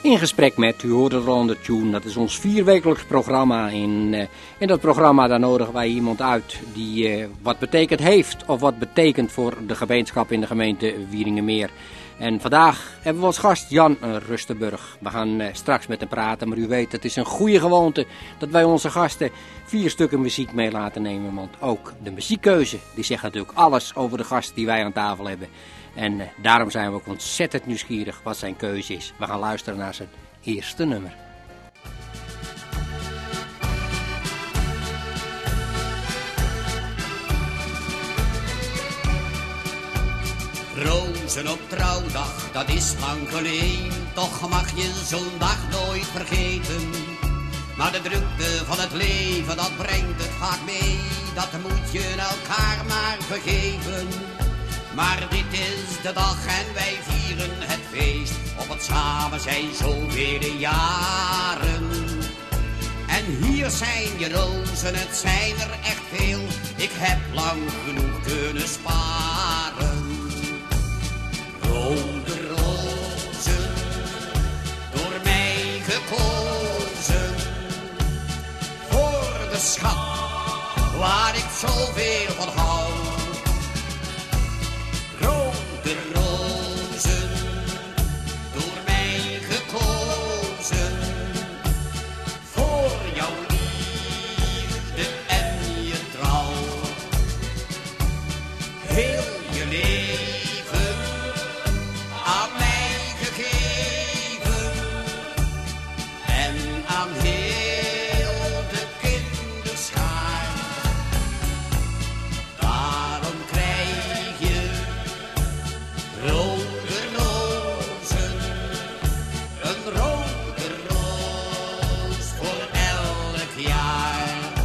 In gesprek met, u hoorde al de tune, dat is ons 4-wekelijks programma. In dat programma daar nodigen wij iemand uit die wat betekend heeft of wat betekent voor de gemeenschap in de gemeente Wieringermeer. En vandaag hebben we als gast Jan Rustenburg. We gaan straks met hem praten, maar u weet, het is een goede gewoonte dat wij onze gasten 4 stukken muziek mee laten nemen. Want ook de muziekkeuze, die zegt natuurlijk alles over de gast die wij aan tafel hebben. En daarom zijn we ook ontzettend nieuwsgierig wat zijn keuze is. We gaan luisteren naar zijn eerste nummer. Rozen op trouwdag, dat is lang geleden. Toch mag je zo'n dag nooit vergeten. Maar de drukte van het leven, dat brengt het vaak mee. Dat moet je elkaar maar vergeven. Maar dit is de dag en wij vieren het feest. Op het samen zijn zoveel jaren. En hier zijn je rozen, het zijn er echt veel. Ik heb lang genoeg kunnen sparen. Rode rozen, door mij gekozen. Voor de schat, waar ik zoveel van hou. Rode rozen, door mij gekozen. Voor jouw liefde en je trouw. Heel je leven aan mij gegeven. En aan heel de kinderschaar. Daarom krijg je rode rozen, een rode roos voor elk jaar.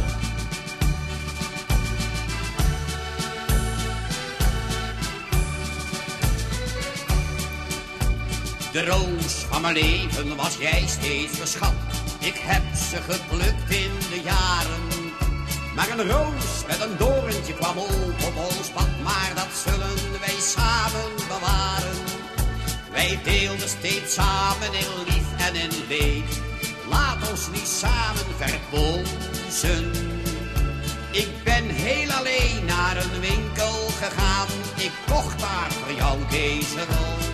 De roos van mijn leven was jij steeds verschat. Ik heb ze geplukt in de jaren. Maar een roos met een doorntje kwam op ons pad. Maar dat zullen wij samen bewaren. Wij deelden steeds samen in lief en in leed. Laat ons niet samen verpozen. Ik ben heel alleen naar een winkel gegaan. Ik kocht daar voor jou deze rozen.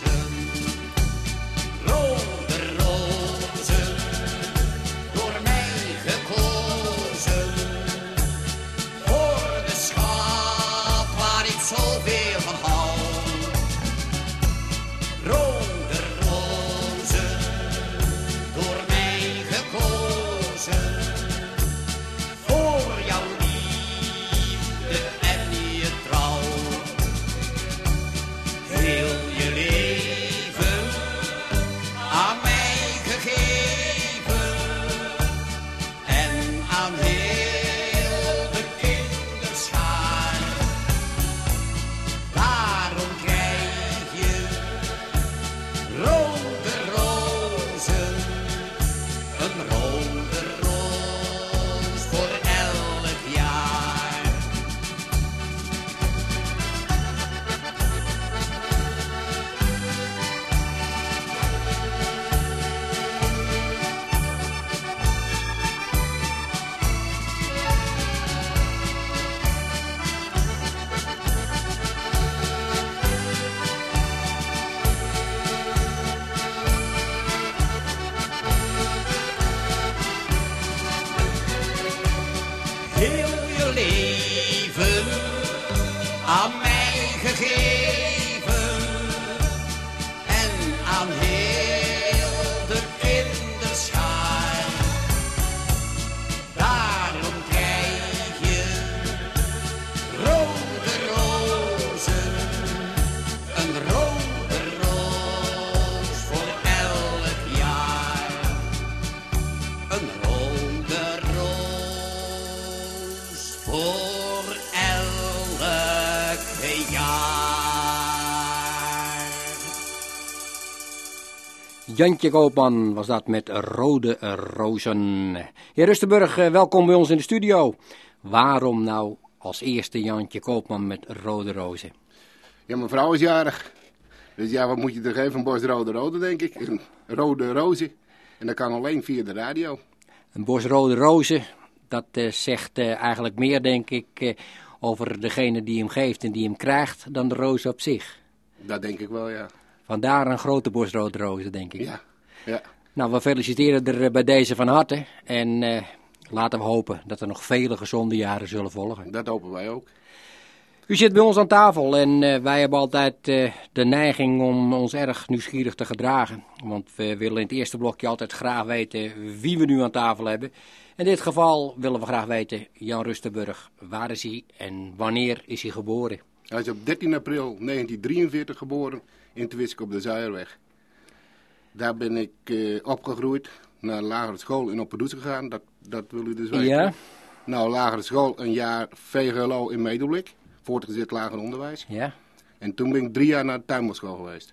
Rode rozen, door mij gekozen. Voor de schat waar ik zoveel van hou. Rode rozen, door mij gekozen. Voor jouw liefde en je trouw. Heel je leven aan mij gegeven. En aan heel de kinderschaar. Daarom krijg je rode rozen, een rode roos voor elk jaar. Heel je leven aan mij gegeven. En aan heel de kinderschaar. Daarom krijg je rode rozen, een rode roos voor elk jaar. Een rode roos voor elk jaar. Jantje Koopman was dat met Rode Rozen. Heer Rustenburg, welkom bij ons in de studio. Waarom nou als eerste Jantje Koopman met Rode Rozen? Ja, mijn vrouw is jarig. Dus ja, wat moet je er geven? Een bos rode rozen, denk ik. Een rode rozen. En dat kan alleen via de radio. Een bos rode rozen, dat zegt eigenlijk meer, denk ik, over degene die hem geeft en die hem krijgt, dan de roos op zich. Dat denk ik wel, ja. Vandaar een grote bos rode rozen, denk ik. Ja, ja. Nou, we feliciteren er bij deze van harte. En laten we hopen dat er nog vele gezonde jaren zullen volgen. Dat hopen wij ook. U zit bij ons aan tafel en wij hebben altijd de neiging om ons erg nieuwsgierig te gedragen. Want we willen in het eerste blokje altijd graag weten wie we nu aan tafel hebben. In dit geval willen we graag weten, Jan Rustenburg, waar is hij en wanneer is hij geboren? Hij is op 13 april 1943 geboren in Twisk op de Zuierweg. Daar ben ik opgegroeid, naar lagere school in Opperdoes gegaan, dat wil u dus weten. Ja. Nou, lagere school, een jaar VGLO in Medemblik, voortgezet lager onderwijs. Ja. En toen ben ik 3 jaar naar de tuinbouwschool geweest.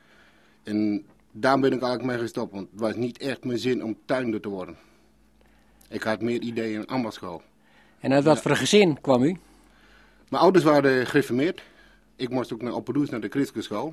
En daar ben ik eigenlijk mee gestopt, want het was niet echt mijn zin om tuinder te worden. Ik had meer ideeën in ambachtsschool. En uit wat voor gezin kwam u? Mijn ouders waren gereformeerd. Ik moest ook naar Opperdoes, naar de christelijke school.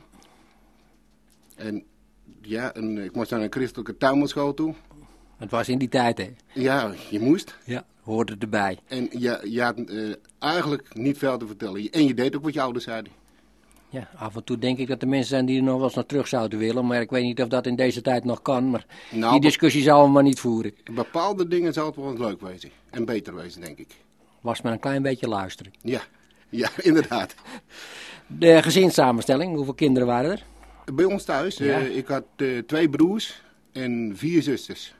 En ja, ik moest naar een christelijke tuinbouwschool toe. Het was in die tijd, hè? Ja, je moest. Ja, hoorde erbij. En je had eigenlijk niet veel te vertellen. En je deed ook wat je ouders zeiden. Ja, af en toe denk ik dat er mensen zijn die er nog wel eens naar terug zouden willen. Maar ik weet niet of dat in deze tijd nog kan. Maar Nou, die discussie zouden we maar niet voeren. Bepaalde dingen zou het wel eens leuk wezen. En beter wezen, denk ik. Was maar een klein beetje luisteren. Ja, inderdaad. De gezinssamenstelling, hoeveel kinderen waren er? Bij ons thuis, Ja. ik had 2 broers en 4 zusters.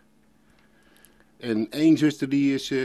En 1 zuster die is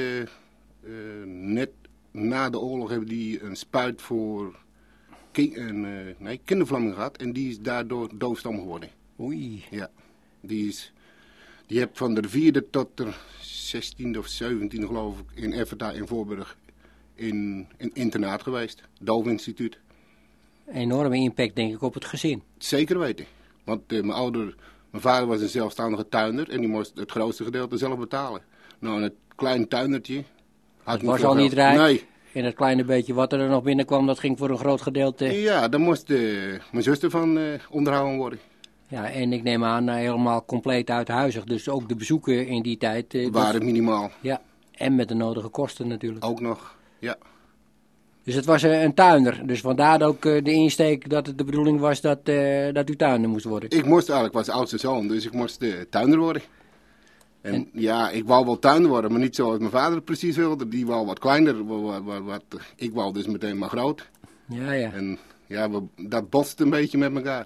net na de oorlog hebben die een spuit voor kindervlamming gehad. En die is daardoor doofstom geworden. Oei. Ja, die heeft van de 4e tot de 16e of 17e geloof ik in Efferta in Voorburg in een internaat geweest. Doofinstituut. Enorme impact denk ik op het gezin. Zeker weten. Want mijn vader was een zelfstandige tuinder en die moest het grootste gedeelte zelf betalen. Nou, en het kleine tuinertje Het was al niet rijk. Nee. En het kleine beetje wat er nog binnenkwam, dat ging voor een groot gedeelte. Ja, daar moest mijn zuster van onderhouden worden. Ja, en ik neem aan helemaal compleet uithuizig. Dus ook de bezoeken in die tijd. Waren minimaal. Ja, en met de nodige kosten natuurlijk. Ook nog, ja. Dus het was een tuinder. Dus vandaar ook de insteek dat het de bedoeling was dat u tuinder moest worden. Ik was de oudste zoon, dus ik moest tuinder worden. En ja, ik wou wel tuinder worden, maar niet zoals mijn vader het precies wilde. Die wou wat kleiner, ik wou dus meteen maar groot. Ja, ja. En ja, dat botste een beetje met elkaar.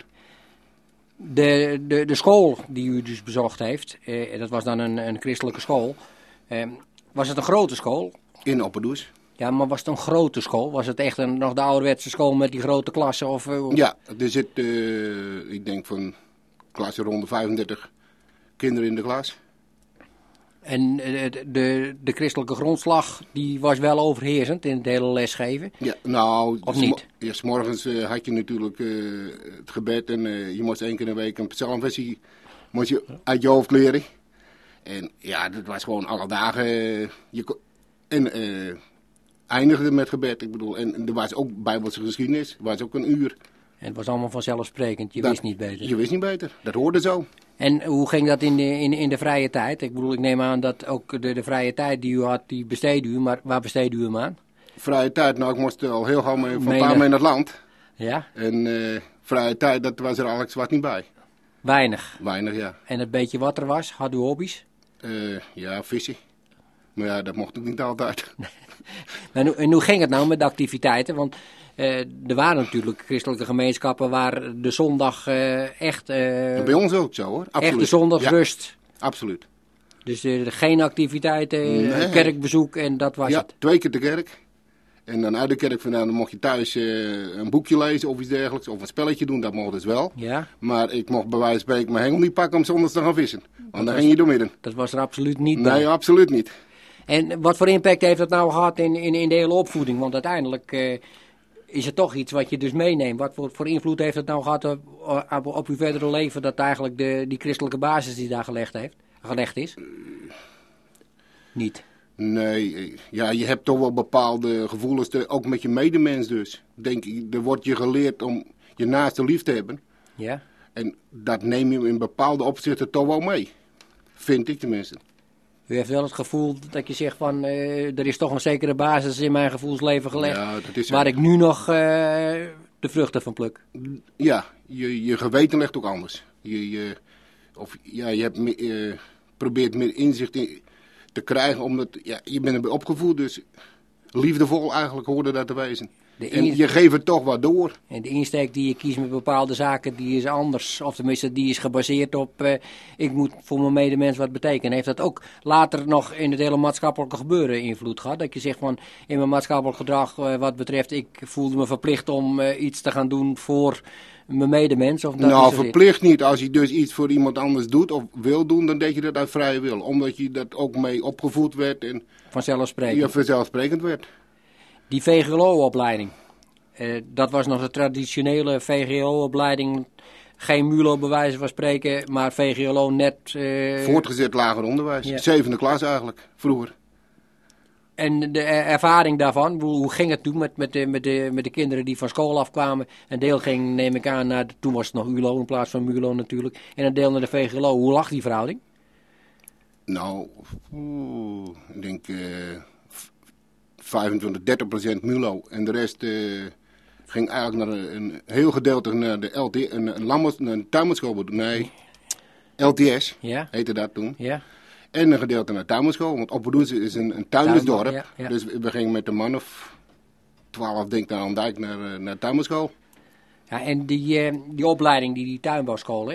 De school die u dus bezocht heeft, dat was dan een christelijke school. Was het een grote school? In Opperdoes. Ja, maar was het een grote school? Was het echt nog de ouderwetse school met die grote klassen? Of, Ja, er zit, ik denk van klasse rond de 35 kinderen in de klas. En de christelijke grondslag, die was wel overheersend in het hele lesgeven? Ja, nou, Of niet? Ja, 's morgens had je natuurlijk het gebed en je moest 1 keer in de week een psalmversie moest je uit je hoofd leren. En ja, dat was gewoon alle dagen. Eindigde met gebed, ik bedoel. En er was ook Bijbelse geschiedenis, er was ook een uur. En het was allemaal vanzelfsprekend, je wist niet beter. Je wist niet beter, dat hoorde zo. En hoe ging dat in de vrije tijd? Ik bedoel, ik neem aan dat ook de vrije tijd die u had, die besteedde u, maar waar besteedde u hem aan? Vrije tijd, nou ik moest al heel gauw van een paar mee naar het land. Ja? En vrije tijd, dat was er eigenlijk zwart niet bij. Weinig. Weinig, ja. En het beetje wat er was, had u hobby's? Ja, vissen. Maar ja, dat mocht ook niet altijd. En hoe ging het nou met de activiteiten? Want er waren natuurlijk christelijke gemeenschappen waar de zondag echt... Bij ons ook zo hoor, absoluut. Echt de zondagsrust. Ja, absoluut. Dus geen activiteiten, Nee. kerkbezoek en dat was Ja, het. 2 keer de kerk. En dan uit de kerk vandaan dan mocht je thuis een boekje lezen of iets dergelijks. Of een spelletje doen, dat mocht dus wel. Ja, Maar ik mocht bij wijze van spreken mijn hengel niet pakken om zondags te gaan vissen. Want dan ging je doormidden. dat was er absoluut niet bij. Nee, absoluut niet. En wat voor impact heeft dat nou gehad in de hele opvoeding? Want uiteindelijk is het toch iets wat je dus meeneemt. Wat voor invloed heeft het nou gehad op uw verdere leven, dat eigenlijk die christelijke basis die daar gelegd is? Niet. Nee, ja, je hebt toch wel bepaalde gevoelens, ook met je medemens dus. Denk ik, er wordt je geleerd om je naaste lief te hebben. Ja. En dat neem je in bepaalde opzichten toch wel mee. Vind ik tenminste. U heeft wel het gevoel dat je zegt van, er is toch een zekere basis in mijn gevoelsleven gelegd, Ja, dat is waar ik nu nog de vruchten van pluk. Ja, je geweten ligt ook anders. Je probeert meer inzicht te krijgen, omdat je bent erbij opgevoed, dus liefdevol eigenlijk hoorde dat te wezen. En je geeft het toch wat door. En de insteek die je kiest met bepaalde zaken, die is anders. Of tenminste, die is gebaseerd op, ik moet voor mijn medemens wat betekenen. Heeft dat ook later nog in het hele maatschappelijke gebeuren invloed gehad? Dat je zegt van, in mijn maatschappelijk gedrag wat betreft, ik voelde me verplicht om iets te gaan doen voor mijn medemens? Of dat nou, verplicht niet. Als je dus iets voor iemand anders doet of wil doen, dan deed je dat uit vrije wil. Omdat je dat ook mee opgevoed werd en vanzelfsprekend werd. Die VGLO-opleiding, dat was nog de traditionele VGO-opleiding. Geen MULO bij wijze van spreken, maar VGLO net... Voortgezet lager onderwijs, ja. 7e klas eigenlijk, vroeger. En de ervaring daarvan, hoe ging het toen met de kinderen die van school afkwamen? Een deel ging, neem ik aan, toen was het nog ULO in plaats van MULO natuurlijk. En een deel naar de VGLO. Hoe lag die verhouding? Nou, ik denk 25-30% MULO. En de rest ging eigenlijk naar een heel gedeelte naar de een tuinmanschool. Nee, LTS heette dat toen. Ja. En een gedeelte naar de tuinmanschool. Want Opperdoes is een tuindersdorp. Ja. Dus we gingen met een man of 12 denk ik naar Andijk naar de tuinmanschool. Ja, en die opleiding, die tuinbouwschool,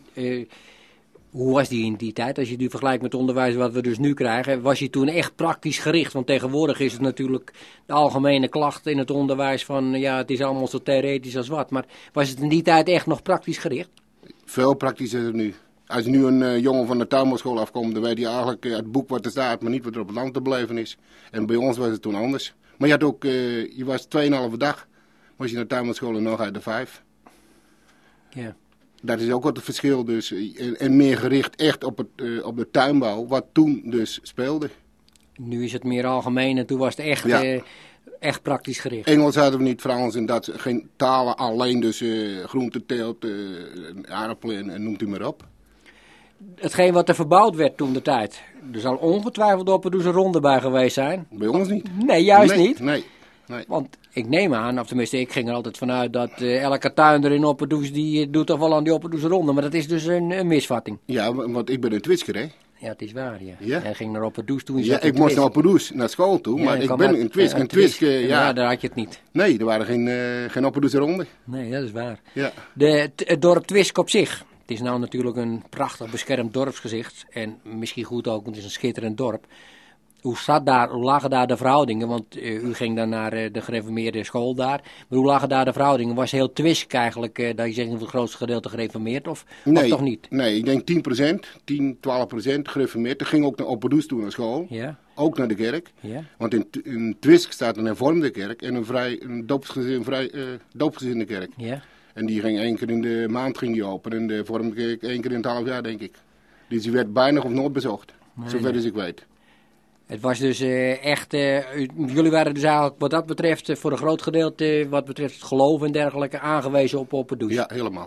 hoe was die in die tijd? Als je die vergelijkt met het onderwijs wat we dus nu krijgen, was je toen echt praktisch gericht? Want tegenwoordig is het natuurlijk de algemene klacht in het onderwijs van, ja, het is allemaal zo theoretisch als wat. Maar was het in die tijd echt nog praktisch gericht? Veel praktischer dan nu. Als nu een jongen van de tuinbouwschool afkomt, dan weet hij eigenlijk het boek wat er staat, maar niet wat er op het land te beleven is. En bij ons was het toen anders. Maar je had ook, je was 2,5 dag, was je naar de tuinbouwschool en nog uit de 5. Ja. Dat is ook wat het verschil dus. En meer gericht echt op de tuinbouw, wat toen dus speelde. Nu is het meer algemeen en toen was het echt, echt praktisch gericht. Engels hadden we niet, Frans en dat, geen talen alleen, dus groenteteelt, aardappelen en noemt u maar op. Hetgeen wat er verbouwd werd toen de tijd, er zal ongetwijfeld op een ronde bij geweest zijn. Bij ons niet. Nee, juist niet. Nee. Want ik neem aan, of tenminste ik ging er altijd vanuit dat elke tuinder in Opperdoes, die doet toch wel aan die Opperdoes ronde. Maar dat is dus een misvatting. Ja, want ik ben een Twisker, hè? Ja, het is waar, ja. Hij ging naar Opperdoes toen. Ja, ik moest naar Opperdoes, naar school toe, maar ik ben een Twisk. Een Twisk, ja, daar had je het niet. Nee, er waren geen Opperdoes ronde. Nee, dat is waar. Ja. Het dorp Twisk op zich. Het is nou natuurlijk een prachtig beschermd dorpsgezicht. En misschien goed ook, want het is een schitterend dorp. Hoe lagen daar de verhoudingen? Want u ging dan naar de gereformeerde school daar. Maar hoe lagen daar de verhoudingen? Was heel Twisk eigenlijk, dat je zegt, het grootste gedeelte gereformeerd of toch niet? Nee, ik denk 10%, 12% gereformeerd. Er ging ook naar Opperdoes toe naar school. Ja. Ook naar de kerk. Ja. Want in Twisk staat een hervormde kerk en een doopsgezinde kerk. Ja. En die ging 1 keer in de maand open en de hervormde kerk 1 keer in het half jaar, denk ik. Dus die werd bijna of nooit bezocht, zover als ik weet. Het was dus echt, jullie waren dus eigenlijk wat dat betreft voor een groot gedeelte, wat betreft het geloof en dergelijke, aangewezen op Opperdoes. Ja, helemaal.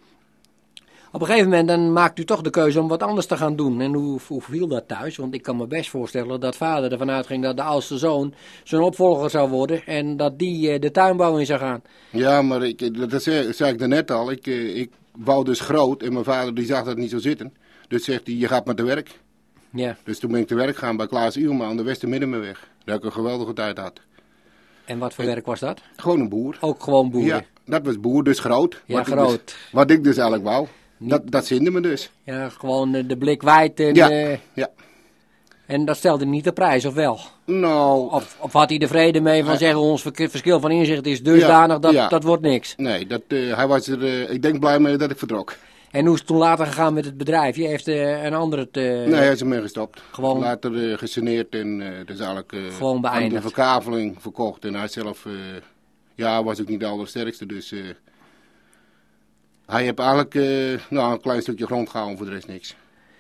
Op een gegeven moment dan maakt u toch de keuze om wat anders te gaan doen. En hoe viel dat thuis? Want ik kan me best voorstellen dat vader ervan uitging dat de oudste zoon zijn opvolger zou worden en dat die de tuinbouw in zou gaan. Ja, maar dat zei ik daarnet al. Ik wou dus groot en mijn vader die zag dat niet zo zitten. Dus zegt hij, je gaat maar te werk. Ja. Dus toen ben ik te werk gaan bij Klaas Uelma aan de Westermiddenweg. Daar ik een geweldige tijd had. En wat voor werk was dat? Gewoon een boer. Ook gewoon boeren? Ja, dat was boer, dus groot. Ja, groot. Wat ik dus eigenlijk wou. Dat zinde me dus. Ja, gewoon de blik wijd. En, ja. En dat stelde niet de prijs, of wel? Nou... Of had hij de vrede mee van zeggen, ons verschil van inzicht is dusdanig, dat wordt niks? Nee, hij was er, ik denk blij mee dat ik vertrok. En hoe is het toen later gegaan met het bedrijf? Je heeft een andere... Nee, hij is ermee gestopt. Gewoon... Later gesaneerd en dus eigenlijk... gewoon beëindigd. De verkaveling verkocht. En hij zelf... was ook niet de allersterkste, dus... hij heeft eigenlijk een klein stukje grond gehouden, voor de rest niks.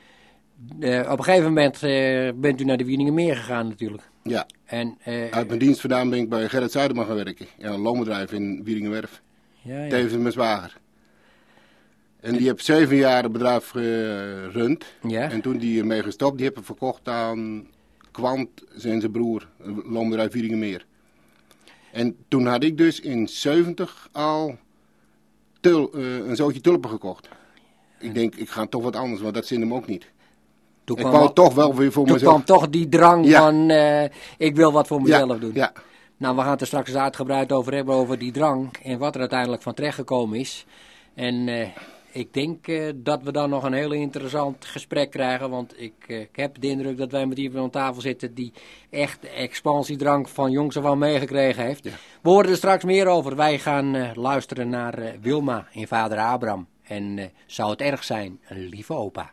Op een gegeven moment bent u naar de Wieningenmeer gegaan natuurlijk. Ja. En, uit mijn dienst vandaan ben ik bij Gerrit Zuiderman gaan werken. Ja, een loonbedrijf in Wieringenwerf. Ja. Tevens mijn zwager. En die heeft 7 jaar het bedrijf gerund. Ja. En toen die ermee gestopt, die hebben verkocht aan Kwant en zijn broer, loonbedrijf Wieringenmeer. En toen had ik dus in 70 al een zootje tulpen gekocht. Ik denk, ik ga toch wat anders, want dat zin hem ook niet. Toen ik wou toch wel weer voor mezelf. Toen kwam toch die drang van, ik wil wat voor mezelf doen. Ja. Nou, we gaan het er straks uitgebreid over hebben, over die drang en wat er uiteindelijk van terechtgekomen is. En ik denk dat we dan nog een heel interessant gesprek krijgen, want ik heb de indruk dat wij met iemand aan tafel zitten die echt de expansiedrang van jongs af aan meegekregen heeft. Ja. We horen er straks meer over. Wij gaan luisteren naar Wilma en vader Abraham. En zou het erg zijn, een lieve opa.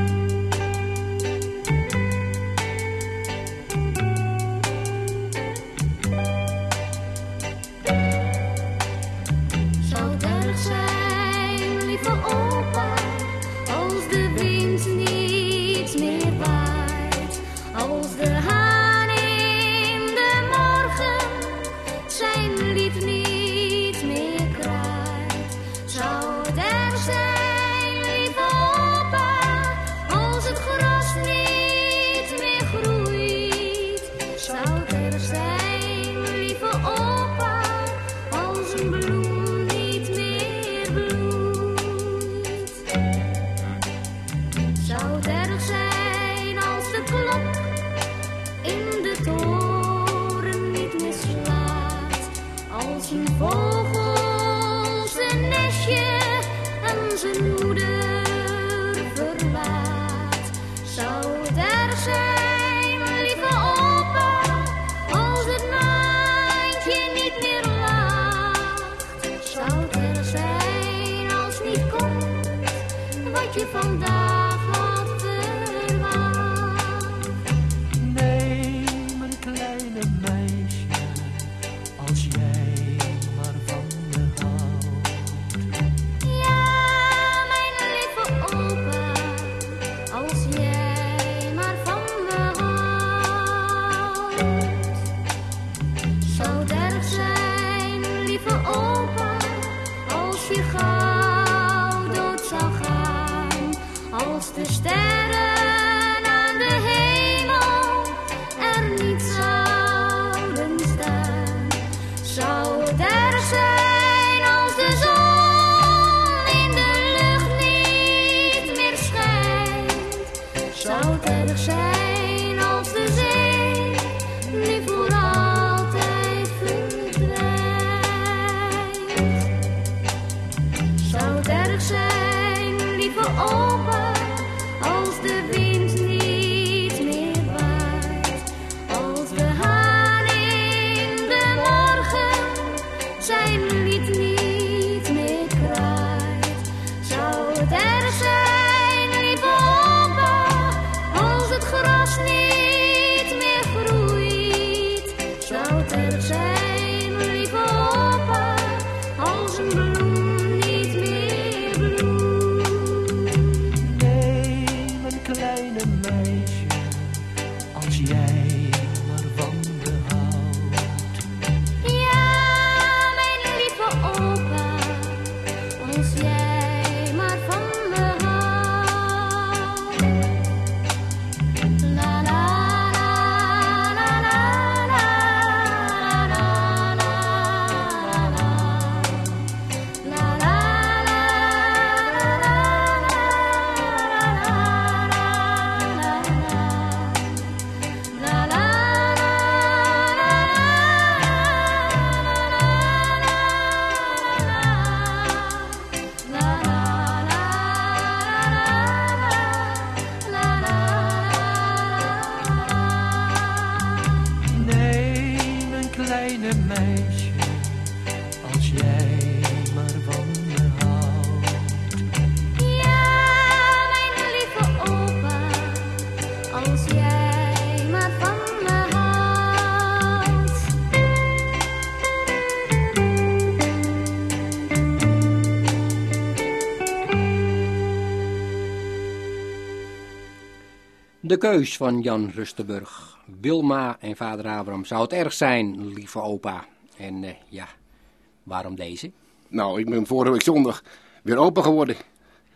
De keus van Jan Rustenburg. Wilma en vader Abraham. Zou het erg zijn, lieve opa? En waarom deze? Nou, ik ben vorige week zondag weer opa geworden.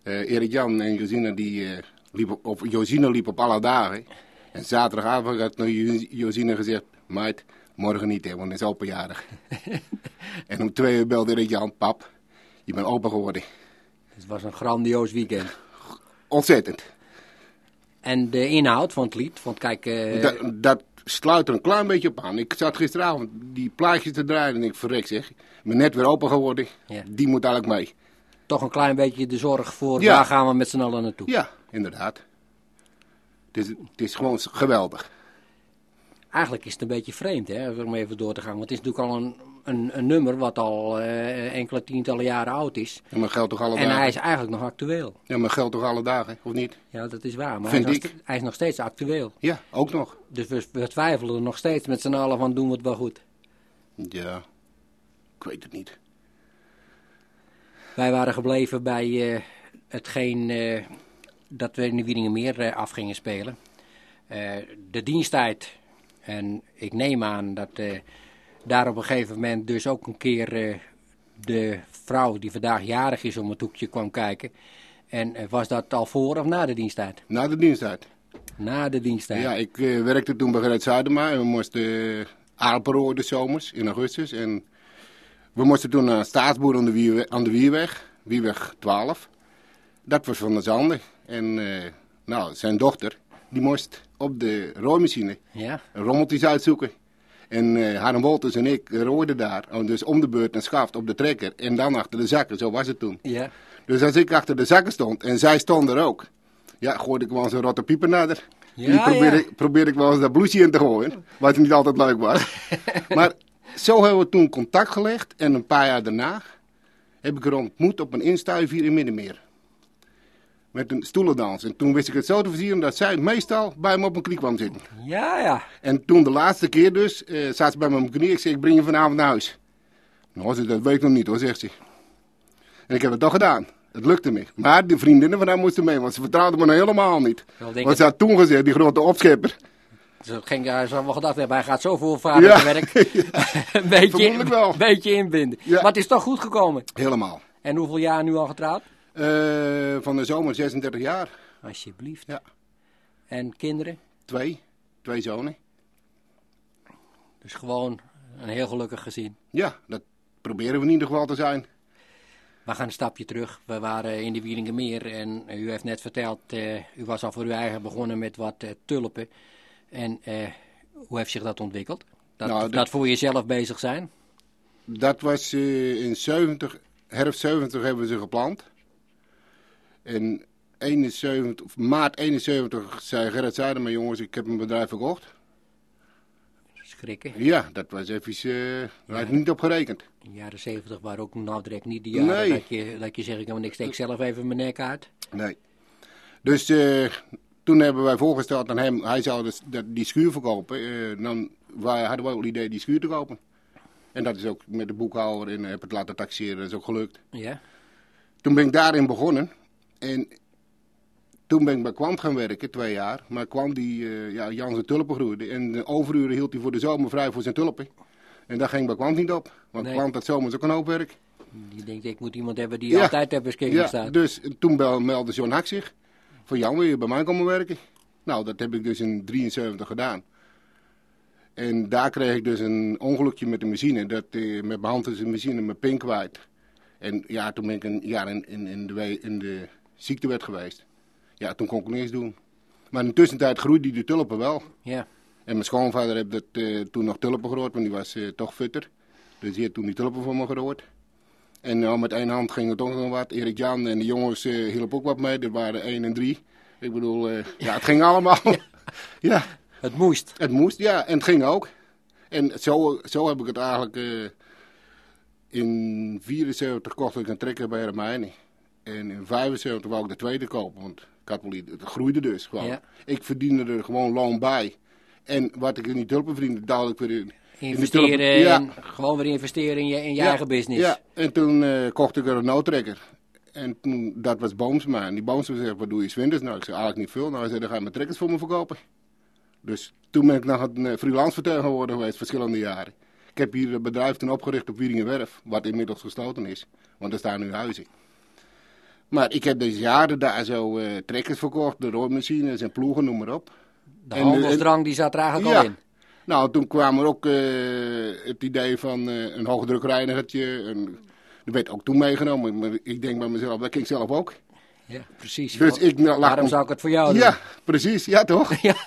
Erik Jan en Josine Josine liep op alle dagen. En zaterdagavond had Josine gezegd, meid, morgen niet, hè, want het is openjarig. En om 2 uur belde Erik Jan, pap, je bent open geworden. Het was een grandioos weekend. Ontzettend. En de inhoud van het lied, want kijk... Dat sluit er een klein beetje op aan. Ik zat gisteravond die plaatjes te draaien en ik verrek zeg, ik ben net weer open geworden, die moet eigenlijk mee. Toch een klein beetje de zorg voor, waar gaan we met z'n allen naartoe? Ja, inderdaad. Het is gewoon geweldig. Eigenlijk is het een beetje vreemd, hè, om even door te gaan. Want het is natuurlijk al een nummer wat al enkele tientallen jaren oud is. Ja, maar geldt toch alle dagen? En hij is eigenlijk nog actueel. Ja, maar geldt toch alle dagen, of niet? Ja, dat is waar. Maar hij is nog steeds actueel. Ja, ook nog. Dus we twijfelen er nog steeds met z'n allen van, doen we het wel goed? Ja, ik weet het niet. Wij waren gebleven bij hetgeen dat we in de Wieringermeer af gingen spelen. De diensttijd. En ik neem aan dat daar op een gegeven moment dus ook een keer de vrouw die vandaag jarig is om het hoekje kwam kijken. En was dat al voor of na de diensttijd? Na de diensttijd. Na de diensttijd. Ja, ik werkte toen bij Gerrit Zuidema en we moesten aardappelen de zomers in augustus. En we moesten toen naar Staatsboer aan de Wierweg 12. Dat was van de Zanden. En zijn dochter, die moest op de rooimachine rommeltjes uitzoeken. En Harm Wolters en ik rooiden daar, dus om de beurt een schaft op de trekker en dan achter de zakken, zo was het toen. Ja. Dus als ik achter de zakken stond en zij stond er ook, gooide ik wel eens een rotte pieper naar haar. Probeerde ik wel eens dat blouseje in te gooien, wat niet altijd leuk was. Maar zo hebben we toen contact gelegd en een paar jaar daarna heb ik haar ontmoet op een instuif hier in Middenmeer. Met een stoelendans. En toen wist ik het zo te versieren dat zij meestal bij me op een knie kwam zitten. Ja, ja. En toen de laatste keer dus, zat ze bij me op mijn knie. Ik zei, ik breng je vanavond naar huis. Nou, dat weet ik nog niet hoor, zegt ze. En ik heb het toch gedaan. Het lukte me. Maar de vriendinnen van haar moesten mee, want ze vertrouwden me nou helemaal niet. Want ze had toen gezegd, die grote opschepper. Ze zou wel gedacht hebben, hij gaat zo voorvaardig te werk. een beetje inbinden. Ja. Maar het is toch goed gekomen? Helemaal. En hoeveel jaar nu al getrouwd? Van de zomer 36 jaar. Alsjeblieft. Ja. En kinderen? 2 zonen. Dus gewoon een heel gelukkig gezin. Ja, dat proberen we in ieder geval te zijn. We gaan een stapje terug. We waren in de Wieringermeer en u heeft net verteld, u was al voor uw eigen begonnen met wat tulpen. En hoe heeft zich dat ontwikkeld? Dat voor jezelf bezig zijn? Dat was in herfst 70 hebben we ze geplant. In maart 71 zei Gerrit Zuidema, jongens, ik heb een bedrijf verkocht. Schrikken. Ja, dat was even, daar had ik niet op gerekend. In de jaren 70 waren ook nou direct niet die jaren dat je zegt, ik steek zelf even mijn nek uit. Nee. Dus toen hebben wij voorgesteld aan hem, hij zou die schuur verkopen. Dan hadden wij ook het idee die schuur te kopen. En dat is ook met de boekhouder en heb het laten taxeren, dat is ook gelukt. Ja. Toen ben ik daarin begonnen. En toen ben ik bij Kwant gaan werken, 2 jaar. Maar Kwant die Jan zijn tulpen groeide. En de overuren hield hij voor de zomer vrij voor zijn tulpen. En daar ging bij Kwant niet op. Want Kwant had zomers ook een hoop werk. Die denkt, ik moet iemand hebben die altijd ter beschikking staat. Dus toen meldde John Hak zich. Van Jan, wil je bij mij komen werken? Nou, dat heb ik dus in 73 gedaan. En daar kreeg ik dus een ongelukje met de machine. Met mijn hand is de machine mijn pin kwijt. En ja, toen ben ik een jaar in de ziektewet geweest. Ja, toen kon ik niks doen. Maar in de tussentijd groeide die tulpen wel. Ja. En mijn schoonvader heeft toen nog tulpen geroord, want die was toch fitter. Dus die heeft toen die tulpen voor me geroord. En met 1 hand ging het toch nog wat. Erik Jan en de jongens hielpen ook wat mee. Er waren 1 en 3. Ik bedoel, het ging allemaal. Ja. Het moest. Het moest, ja. En het ging ook. En zo heb ik het eigenlijk... in 74 kocht ik een trekker bij Hermijnen. En in 75 wou ik de tweede kopen, want het groeide dus gewoon. Ja. Ik verdiende er gewoon loon bij. En wat ik in die tulpen verdiende, duwde ik weer in. Gewoon weer investeren in je eigen business. Ja, en toen kocht ik er een noodtrekker. En toen, dat was Boomsma. En die Boomsma zei, wat doe je 's winters? Nou, ik zei, eigenlijk niet veel. Nou, hij zei, dan ga je mijn trekkers voor me verkopen. Dus toen ben ik nog een freelance vertegenwoordiger geweest, verschillende jaren. Ik heb hier het bedrijf toen opgericht op Wieringerwerf, wat inmiddels gesloten is. Want er staan nu huizen. Maar ik heb deze jaren daar zo trekkers verkocht, de rooimachines en ploegen, noem maar op. De handelsdrang die zat er eigenlijk al in. Nou, toen kwam er ook het idee van een hoogdrukreinigertje. Dat werd ook toen meegenomen. Maar ik denk bij mezelf, dat kan ik zelf ook. Ja, precies. Dus waarom zou ik het voor jou doen? Ja, precies. Ja, toch? Ja.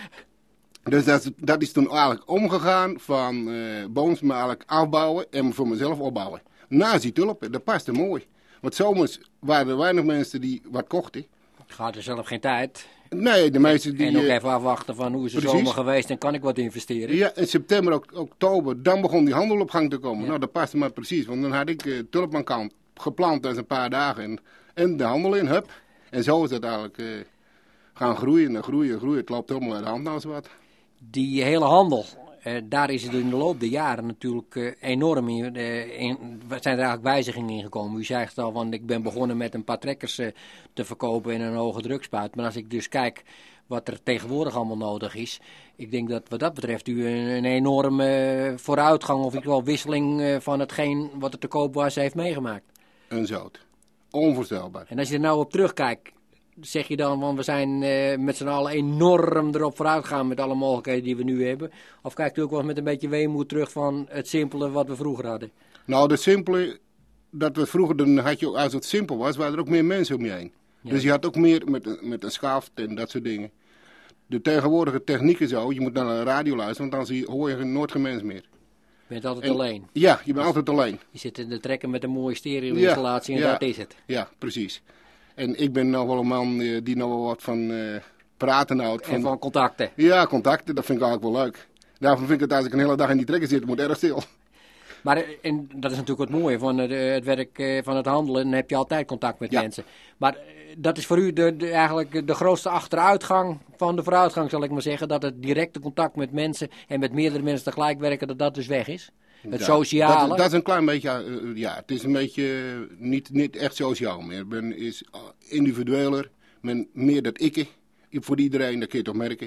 Dus dat is toen eigenlijk omgegaan van boomsma eigenlijk afbouwen en voor mezelf opbouwen. Naast die tulpen, dat paste mooi. Want zomers waren er weinig mensen die wat kochten. Gaat er zelf geen tijd. Nee, de meesten die... En ook even afwachten van hoe is de zomer geweest en kan ik wat investeren. Ja, in september, oktober, dan begon die handel op gang te komen. Ja. Nou, dat paste maar precies, want dan had ik tulpenkant geplant als een paar dagen en de handel in, hup. En zo is dat eigenlijk gaan groeien en groeien. Het loopt helemaal uit de hand als wat. Die hele handel, daar is het in de loop der jaren natuurlijk enorm in. Zijn er eigenlijk wijzigingen in gekomen. U zei het al, want ik ben begonnen met een paar trekkers te verkopen en een hoge drukspuit. Maar als ik dus kijk wat er tegenwoordig allemaal nodig is. Ik denk dat wat dat betreft u een enorme vooruitgang of wel wisseling van hetgeen wat er te koop was heeft meegemaakt. Een zout. Onvoorstelbaar. En als je er nou op terugkijkt. Zeg je dan, want we zijn met z'n allen enorm erop vooruit gegaan met alle mogelijkheden die we nu hebben? Of kijkt u ook wel eens met een beetje weemoed terug van het simpele wat we vroeger hadden? Nou, het simpele, dat we vroeger, dan had je, als het simpel was, waren er ook meer mensen om je heen. Ja. Dus je had ook meer met een schaft en dat soort dingen. De tegenwoordige techniek is zo, je moet naar een radio luisteren, want dan hoor je nooit geen mens meer. Je bent altijd alleen? Ja, je bent altijd alleen. Je zit in de trekker met een mooie stereo-installatie en dat is het. Ja, precies. En ik ben nog wel een man die nog wel wat van praten houdt. En van contacten. Ja, contacten, dat vind ik eigenlijk wel leuk. Daarom vind ik het als ik een hele dag in die trekker zit, moet erg stil. Maar en dat is natuurlijk wat mooie van het werk van het handelen. Dan heb je altijd contact met mensen. Maar dat is voor u eigenlijk de grootste achteruitgang van de vooruitgang, zal ik maar zeggen. Dat het directe contact met mensen en met meerdere mensen tegelijk werken, dat dus weg is. Het sociale. Dat is een klein beetje, ja, het is een beetje niet echt sociaal meer. Men is individueler, meer dat ikke. Voor iedereen, dat kun je toch merken.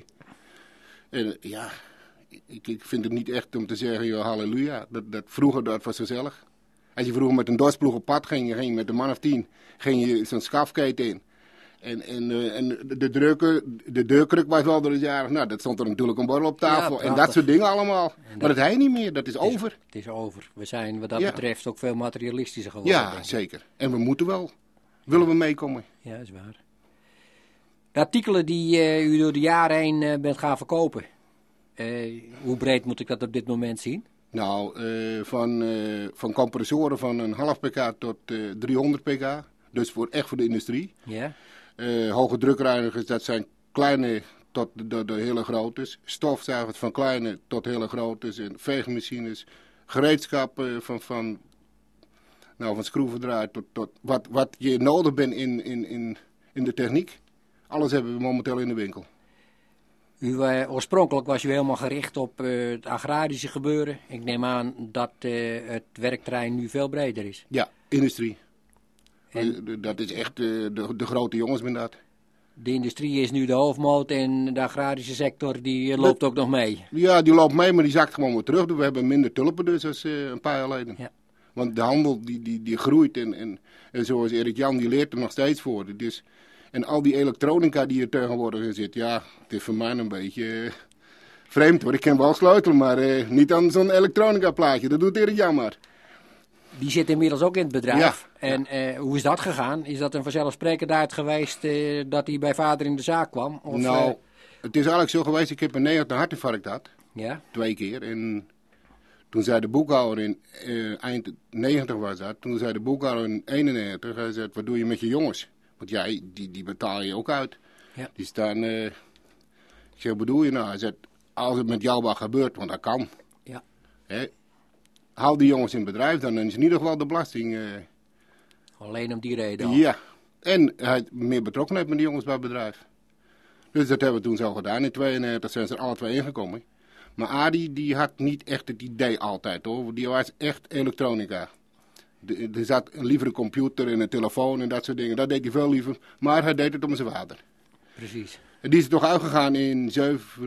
En ja, ik vind het niet echt om te zeggen, joh, halleluja. Vroeger, dat was gezellig. Als je vroeger met een dorsploeg op pad ging met een man of 10, ging je zo'n schafketen in. En de deurkruk was wel door het jaar. Nou, dat stond er natuurlijk een borrel op tafel. Ja, en dat soort dingen allemaal. Maar dat hij niet meer, dat is over. Het is over. We zijn wat dat betreft ook veel materialistischer geworden. Ja, zeker. En we moeten wel. Willen we meekomen. Ja, dat is waar. De artikelen die u door de jaren heen bent gaan verkopen. Hoe breed moet ik dat op dit moment zien? Nou, van compressoren van een half pk tot 300 pk. Dus echt voor de industrie. Ja. Hoge drukreinigers, dat zijn kleine tot de hele grootes. Stofzuigers van kleine tot hele grootes. En veegmachines. Gereedschap van schroevendraai tot wat je nodig bent in de techniek. Alles hebben we momenteel in de winkel. Oorspronkelijk was u helemaal gericht op het agrarische gebeuren. Ik neem aan dat het werkterrein nu veel breder is. Ja, industrie. En dat is echt de grote jongens met dat. De industrie is nu de hoofdmoot en de agrarische sector die loopt ook nog mee. Ja, die loopt mee, maar die zakt gewoon weer terug. We hebben minder tulpen dus als een paar jaar geleden. Ja. Want de handel die groeit en zoals Erik Jan, die leert er nog steeds voor. Dus, en al die elektronica die er tegenwoordig in zit, ja, het is voor mij een beetje vreemd hoor. Ik ken wel sleutelen, maar niet aan zo'n elektronica plaatje. Dat doet Erik Jan maar. Die zit inmiddels ook in het bedrijf. Ja. En hoe is dat gegaan? Is dat een vanzelfsprekendheid geweest dat hij bij vader in de zaak kwam? Of, nou, het is eigenlijk zo geweest. Ik heb een 90 hartinfarct gehad. Ja. 2 keer. En toen zei de boekhouder in eind 90 was dat. Toen zei de boekhouder in 91. Hij zei, wat doe je met je jongens? Want jij, die betaal je ook uit. Ja. Die staan... ik zeg, wat bedoel je nou? Hij zei, als het met jou wat gebeurt, want dat kan. Ja. Hè? Haal die jongens in het bedrijf, dan is in ieder geval de belasting... Alleen om die reden al. Ja, en hij meer betrokkenheid met die jongens bij het bedrijf. Dus dat hebben we toen zo gedaan. In 92 zijn ze er alle twee ingekomen. Maar Adi, die had niet echt het idee altijd hoor. Die was echt elektronica. Er zat liever een computer en een telefoon en dat soort dingen. Dat deed hij veel liever. Maar hij deed het om zijn vader. Precies. En die is er toch uitgegaan in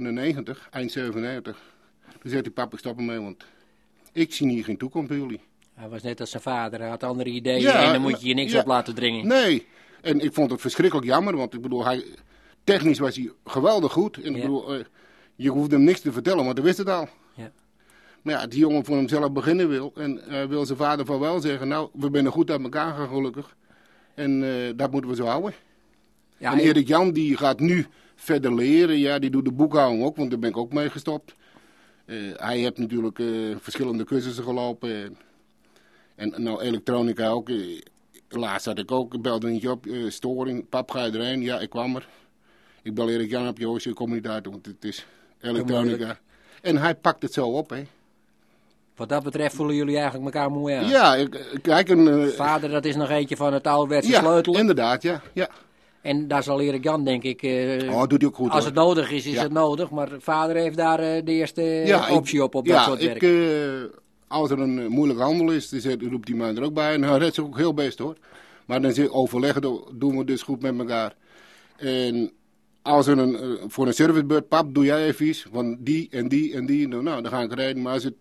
97, eind 97. Toen zei hij, papa, ik stop ermee, want... Ik zie hier geen toekomst bij jullie. Hij was net als zijn vader, hij had andere ideeën en dan moet je niks op laten dringen. Nee, en ik vond het verschrikkelijk jammer, want ik bedoel, technisch was hij geweldig goed. En ik bedoel, je hoeft hem niks te vertellen, want hij wist het al. Ja. Maar ja, die jongen voor hemzelf beginnen wil en wil zijn vader van wel zeggen, nou, we zijn goed uit elkaar gaan gelukkig. En dat moeten we zo houden. Ja, en Erik Jan die gaat nu verder leren, ja, die doet de boekhouding ook, want daar ben ik ook mee gestopt. Hij heeft natuurlijk verschillende cursussen gelopen. En nou, elektronica ook. Laatst had ik ook, belde niet op, storing, pap ga je erheen? Ja, ik kwam er. Ik bel Erik Jan op, joh, je komt niet uit, want het is elektronica. En hij pakt het zo op, hè. Wat dat betreft voelen jullie eigenlijk elkaar mooi aan. Ja, kijk. Vader, dat is nog eentje van het ouderwetse sleutelen. Ja, inderdaad, ja. En daar zal Erik Jan, denk ik, doet hij ook goed, als het nodig is, is het nodig. Maar vader heeft daar de eerste optie op dat soort werk. Als er een moeilijke handel is, dan roept die man er ook bij. En hij redt zich ook heel best, hoor. Maar dan overleggen doen we dus goed met elkaar. En als er voor een servicebeurt, pap, doe jij even iets van die en die en die. Nou, dan ga ik rijden. Maar als het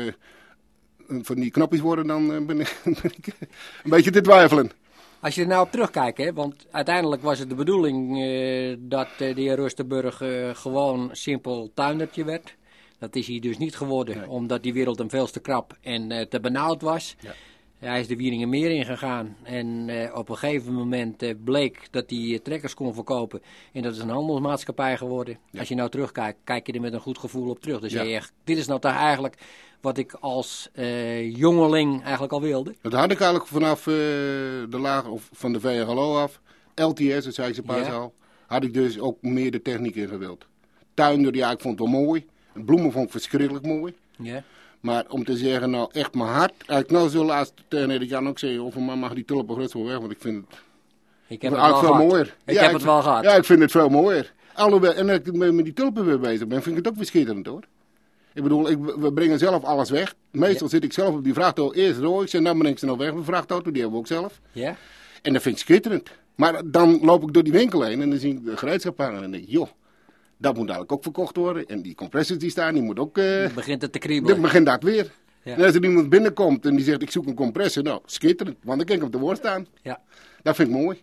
van die knopjes worden, dan ben ik een beetje te twijfelen. Als je er nou op terugkijkt, hè, want uiteindelijk was het de bedoeling dat de heer Rustenburg gewoon simpel tuindertje werd. Dat is hij dus niet geworden, omdat die wereld hem veel te krap en te benauwd was. Ja. Hij is de Wieringermeer ingegaan en op een gegeven moment bleek dat hij trekkers kon verkopen. En dat is een handelsmaatschappij geworden. Ja. Als je nou terugkijkt, kijk je er met een goed gevoel op terug. Dus zeg je echt, dit is nou toch eigenlijk wat ik als jongeling eigenlijk al wilde. Dat had ik eigenlijk vanaf de laag van de VNGLO af. LTS, dat zei ik ze pas al. Had ik dus ook meer de techniek in gewild. Tuinder, ja, ik vond het wel mooi. Bloemen vond ik verschrikkelijk mooi. Ja. Maar om te zeggen, nou echt mijn hart. Ik nou zo laatst tegen Erik Jan ook zeggen, of man mag die tulpen gerust wel weg, want ik vind het. Ik heb het wel veel mooier. Ik heb het wel gehad. Ja, ik vind het veel mooier. Alhoewel, en als ik met die tulpen weer bezig ben, vind ik het ook weer schitterend, hoor. Ik bedoel, we brengen zelf alles weg. Meestal zit ik zelf op die vrachtauto eerst rooi en dan breng ik ze nog weg. De vrachtauto, die hebben we ook zelf. Ja. En dat vind ik schitterend. Maar dan loop ik door die winkel heen en dan zie ik de gereedschap hangen en dan denk ik, joh. Dat moet eigenlijk ook verkocht worden. En die compressors die staan, die moet ook... Dan begint het te kriebelen. Dan begint dat weer. Ja. En als er iemand binnenkomt en die zegt, ik zoek een compressor. Nou, schitterend. Want dan kan ik op de woord staan. Ja. Dat vind ik mooi.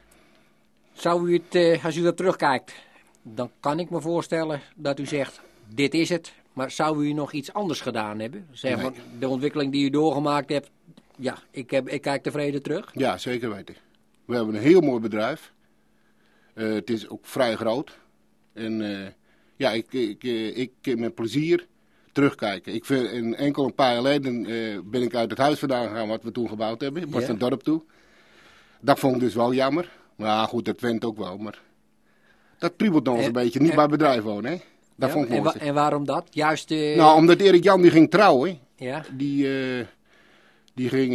Zou u het, als u dat terugkijkt, dan kan ik me voorstellen dat u zegt, dit is het. Maar zou u nog iets anders gedaan hebben? Zeg maar, de ontwikkeling die u doorgemaakt hebt, ja, ik kijk tevreden terug. Ja, zeker weten. We hebben een heel mooi bedrijf. Het is ook vrij groot. En ja, ik met plezier terugkijken. Ik vind, een paar jaar geleden ben ik uit het huis vandaan gegaan wat we toen gebouwd hebben. Ik was naar het dorp toe. Dat vond ik dus wel jammer. Maar goed, dat went ook wel. Maar dat kriebelt nog eens een beetje. Niet bij bedrijf wonen, hè. Dat vond ik mooi. En waarom dat? Juist, Nou, omdat Erik Jan die ging trouwen. Ja. Die ging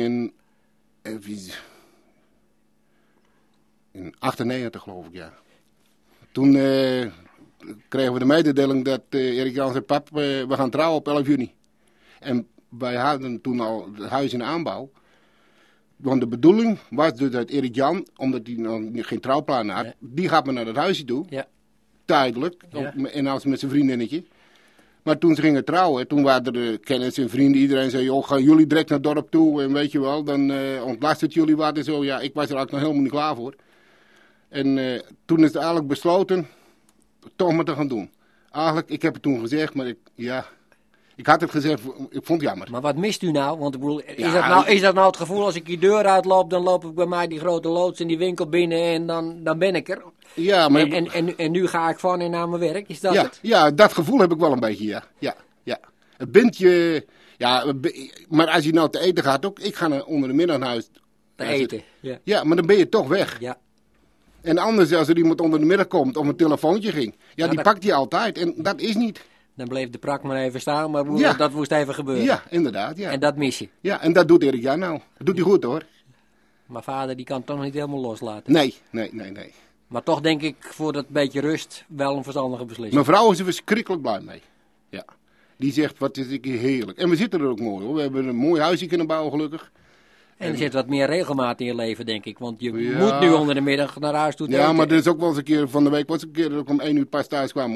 in 98 geloof ik, ja. Toen kregen we de mededeling dat Erik Jan zei, pap, we gaan trouwen op 11 juni. En wij hadden toen al het huis in aanbouw. Want de bedoeling was dus dat Erik Jan, omdat hij nog geen trouwplan had, die gaat maar naar het huisje toe. Ja. Tijdelijk. Ja. En als met zijn vriendinnetje. Maar toen ze gingen trouwen, toen waren er kennis en vrienden. Iedereen zei, joh, gaan jullie direct naar het dorp toe. En weet je wel, dan ontlast het jullie wat en zo. Ja, ik was er eigenlijk nog helemaal niet klaar voor. En toen is het eigenlijk besloten toch maar te gaan doen. Eigenlijk, ik heb het toen gezegd, maar ik had het gezegd, ik vond het jammer. Maar wat mist u nou? Want ik bedoel, is dat nou het gevoel als ik die deur uitloop, dan loop ik bij mij die grote loods in die winkel binnen en dan ben ik er. Ja, maar... En nu ga ik van en naar mijn werk, is dat het? Ja, dat gevoel heb ik wel een beetje, ja. Het bindt je, maar als je nou te eten gaat ook, ik ga onder de middag naar huis. Te eten, ja. Ja, maar dan ben je toch weg. Ja. En anders, als er iemand onder de middag komt of een telefoontje ging, die pakt hij altijd en dat is niet. Dan bleef de prak maar even staan, maar dat moest even gebeuren. Ja, inderdaad. Ja. En dat mis je. Ja, en dat doet Erik Jan nou. Dat doet hij goed, hoor. Maar vader, die kan het toch niet helemaal loslaten? Nee. Maar toch denk ik, voor dat beetje rust, wel een verstandige beslissing. Mijn vrouw is er verschrikkelijk blij mee. Ja. Die zegt, wat is ik hier heerlijk. En we zitten er ook mooi, hoor. We hebben een mooi huisje kunnen bouwen, gelukkig. En er zit wat meer regelmaat in je leven, denk ik. Want je moet nu onder de middag naar huis toe. Ja, maar er is ook wel eens een keer, van de week was een keer dat ik om 1 uur pas thuis kwam, hoor.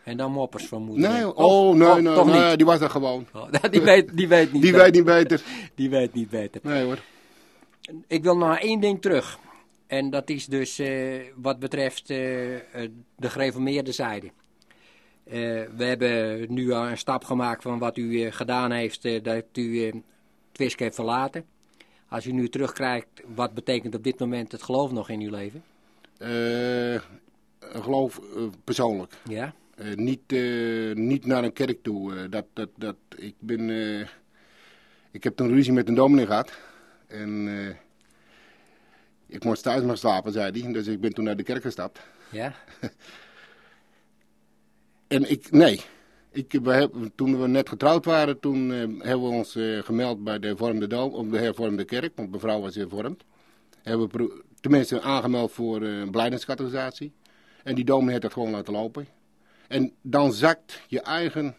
En dan moppers van moeder. Nee, die was er gewoon. Oh, die weet niet beter. Die weet niet beter. Die weet niet beter. Nee hoor. Ik wil nog één ding terug. En dat is dus wat betreft de gereformeerde zijde. We hebben nu al een stap gemaakt van wat u gedaan heeft, dat u Twisk heeft verlaten. Als u nu terugkrijgt, wat betekent op dit moment het geloof nog in uw leven? Geloof persoonlijk. Ja? Niet naar een kerk toe. Ik heb toen ruzie met een dominee gehad. En ik moest thuis maar slapen, zei hij. Dus ik ben toen naar de kerk gestapt. Ja? En toen we net getrouwd waren, toen hebben we ons gemeld bij de hervormde kerk, want mevrouw was hervormd. Hebben we tenminste aangemeld voor een blijdenskategorisatie. En die dominee heeft dat gewoon laten lopen. En dan zakt je eigen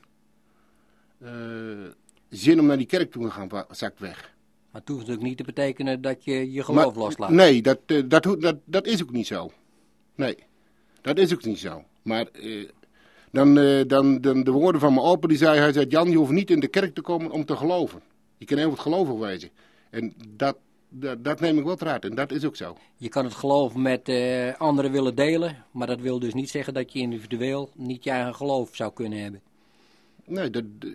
zin om naar die kerk toe te gaan, zakt weg. Maar het hoeft natuurlijk niet te betekenen dat je je geloof loslaat. Nee, dat is ook niet zo. Nee, dat is ook niet zo. Maar dan de woorden van mijn opa, hij zei, Jan, je hoeft niet in de kerk te komen om te geloven. Je kan heel wat gelovig wezen. En dat neem ik wel te raad en dat is ook zo. Je kan het geloof met anderen willen delen, maar dat wil dus niet zeggen dat je individueel niet je eigen geloof zou kunnen hebben. Nee,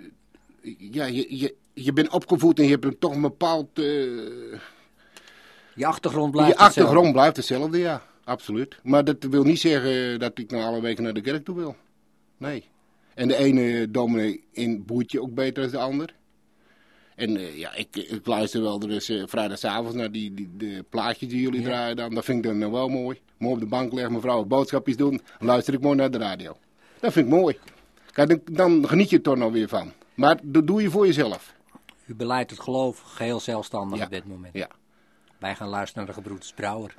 je bent opgevoed en je hebt toch een bepaald... je achtergrond blijft hetzelfde, ja, absoluut. Maar dat wil niet zeggen dat ik nou alle weken naar de kerk toe wil. Nee. En de ene dominee in boeit je ook beter dan de ander. En ik luister wel dus vrijdagavond naar de plaatjes die jullie draaien dan. Dat vind ik dan nou wel mooi. Mooi op de bank leggen, mevrouw boodschapjes doen. Dan luister ik mooi naar de radio. Dat vind ik mooi. Kijk, dan geniet je er toch nog weer van. Maar dat doe je voor jezelf. U beleidt het geloof geheel zelfstandig op dit moment. Ja. Wij gaan luisteren naar de gebroeders Brouwer.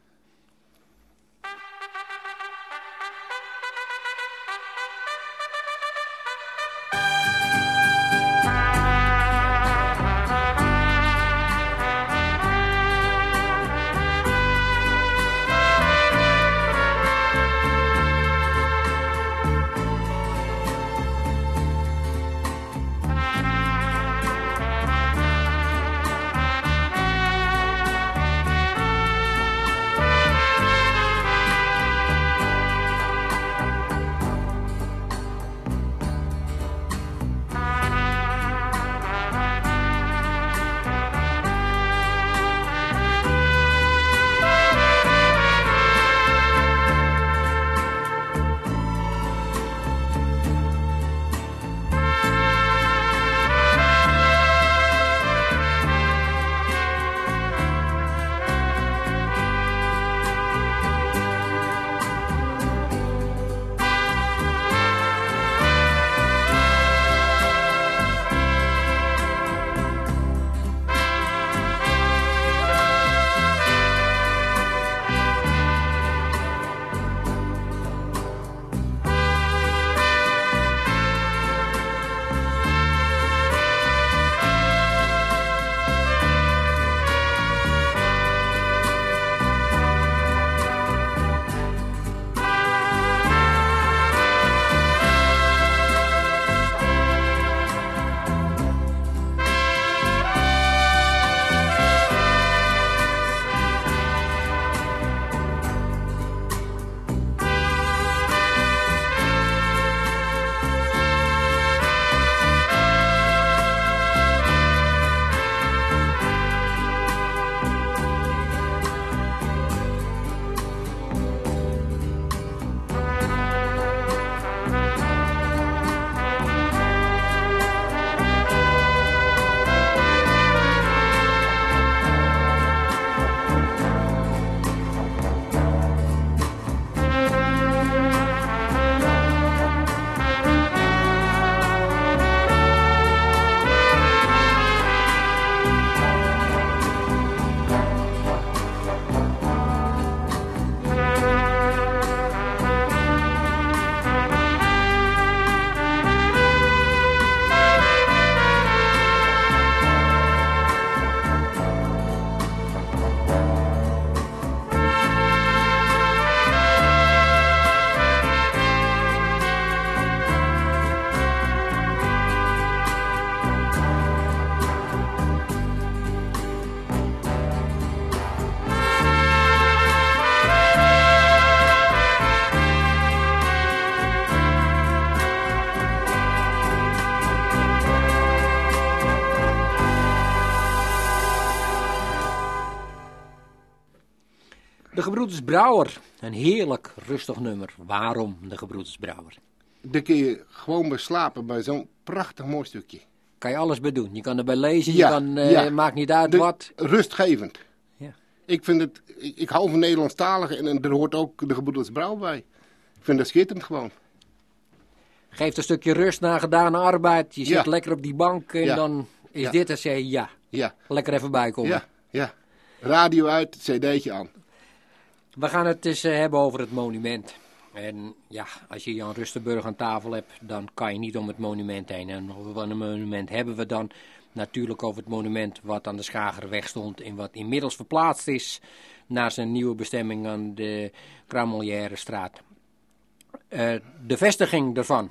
De Gebroeders Brouwer, een heerlijk rustig nummer. Waarom de Gebroeders Brouwer? Daar kun je gewoon bij slapen bij zo'n prachtig mooi stukje. Kan je alles bij doen. Je kan erbij lezen, je kan, maakt niet uit wat. Rustgevend. Ja. Ik hou van Nederlandstalig en er hoort ook de Gebroeders Brouwer bij. Ik vind dat schitterend gewoon. Geeft een stukje rust na gedane arbeid. Je zit lekker op die bank en dan is dit als je lekker even bijkomen. Ja. Radio uit, cd'tje aan. We gaan het eens hebben over het monument. En ja, als je Jan Rustenburg aan tafel hebt, dan kan je niet om het monument heen. En wat een monument hebben we dan? Natuurlijk over het monument wat aan de Schagerweg stond en wat inmiddels verplaatst is naar zijn nieuwe bestemming aan de Cramalierestraat. De vestiging daarvan,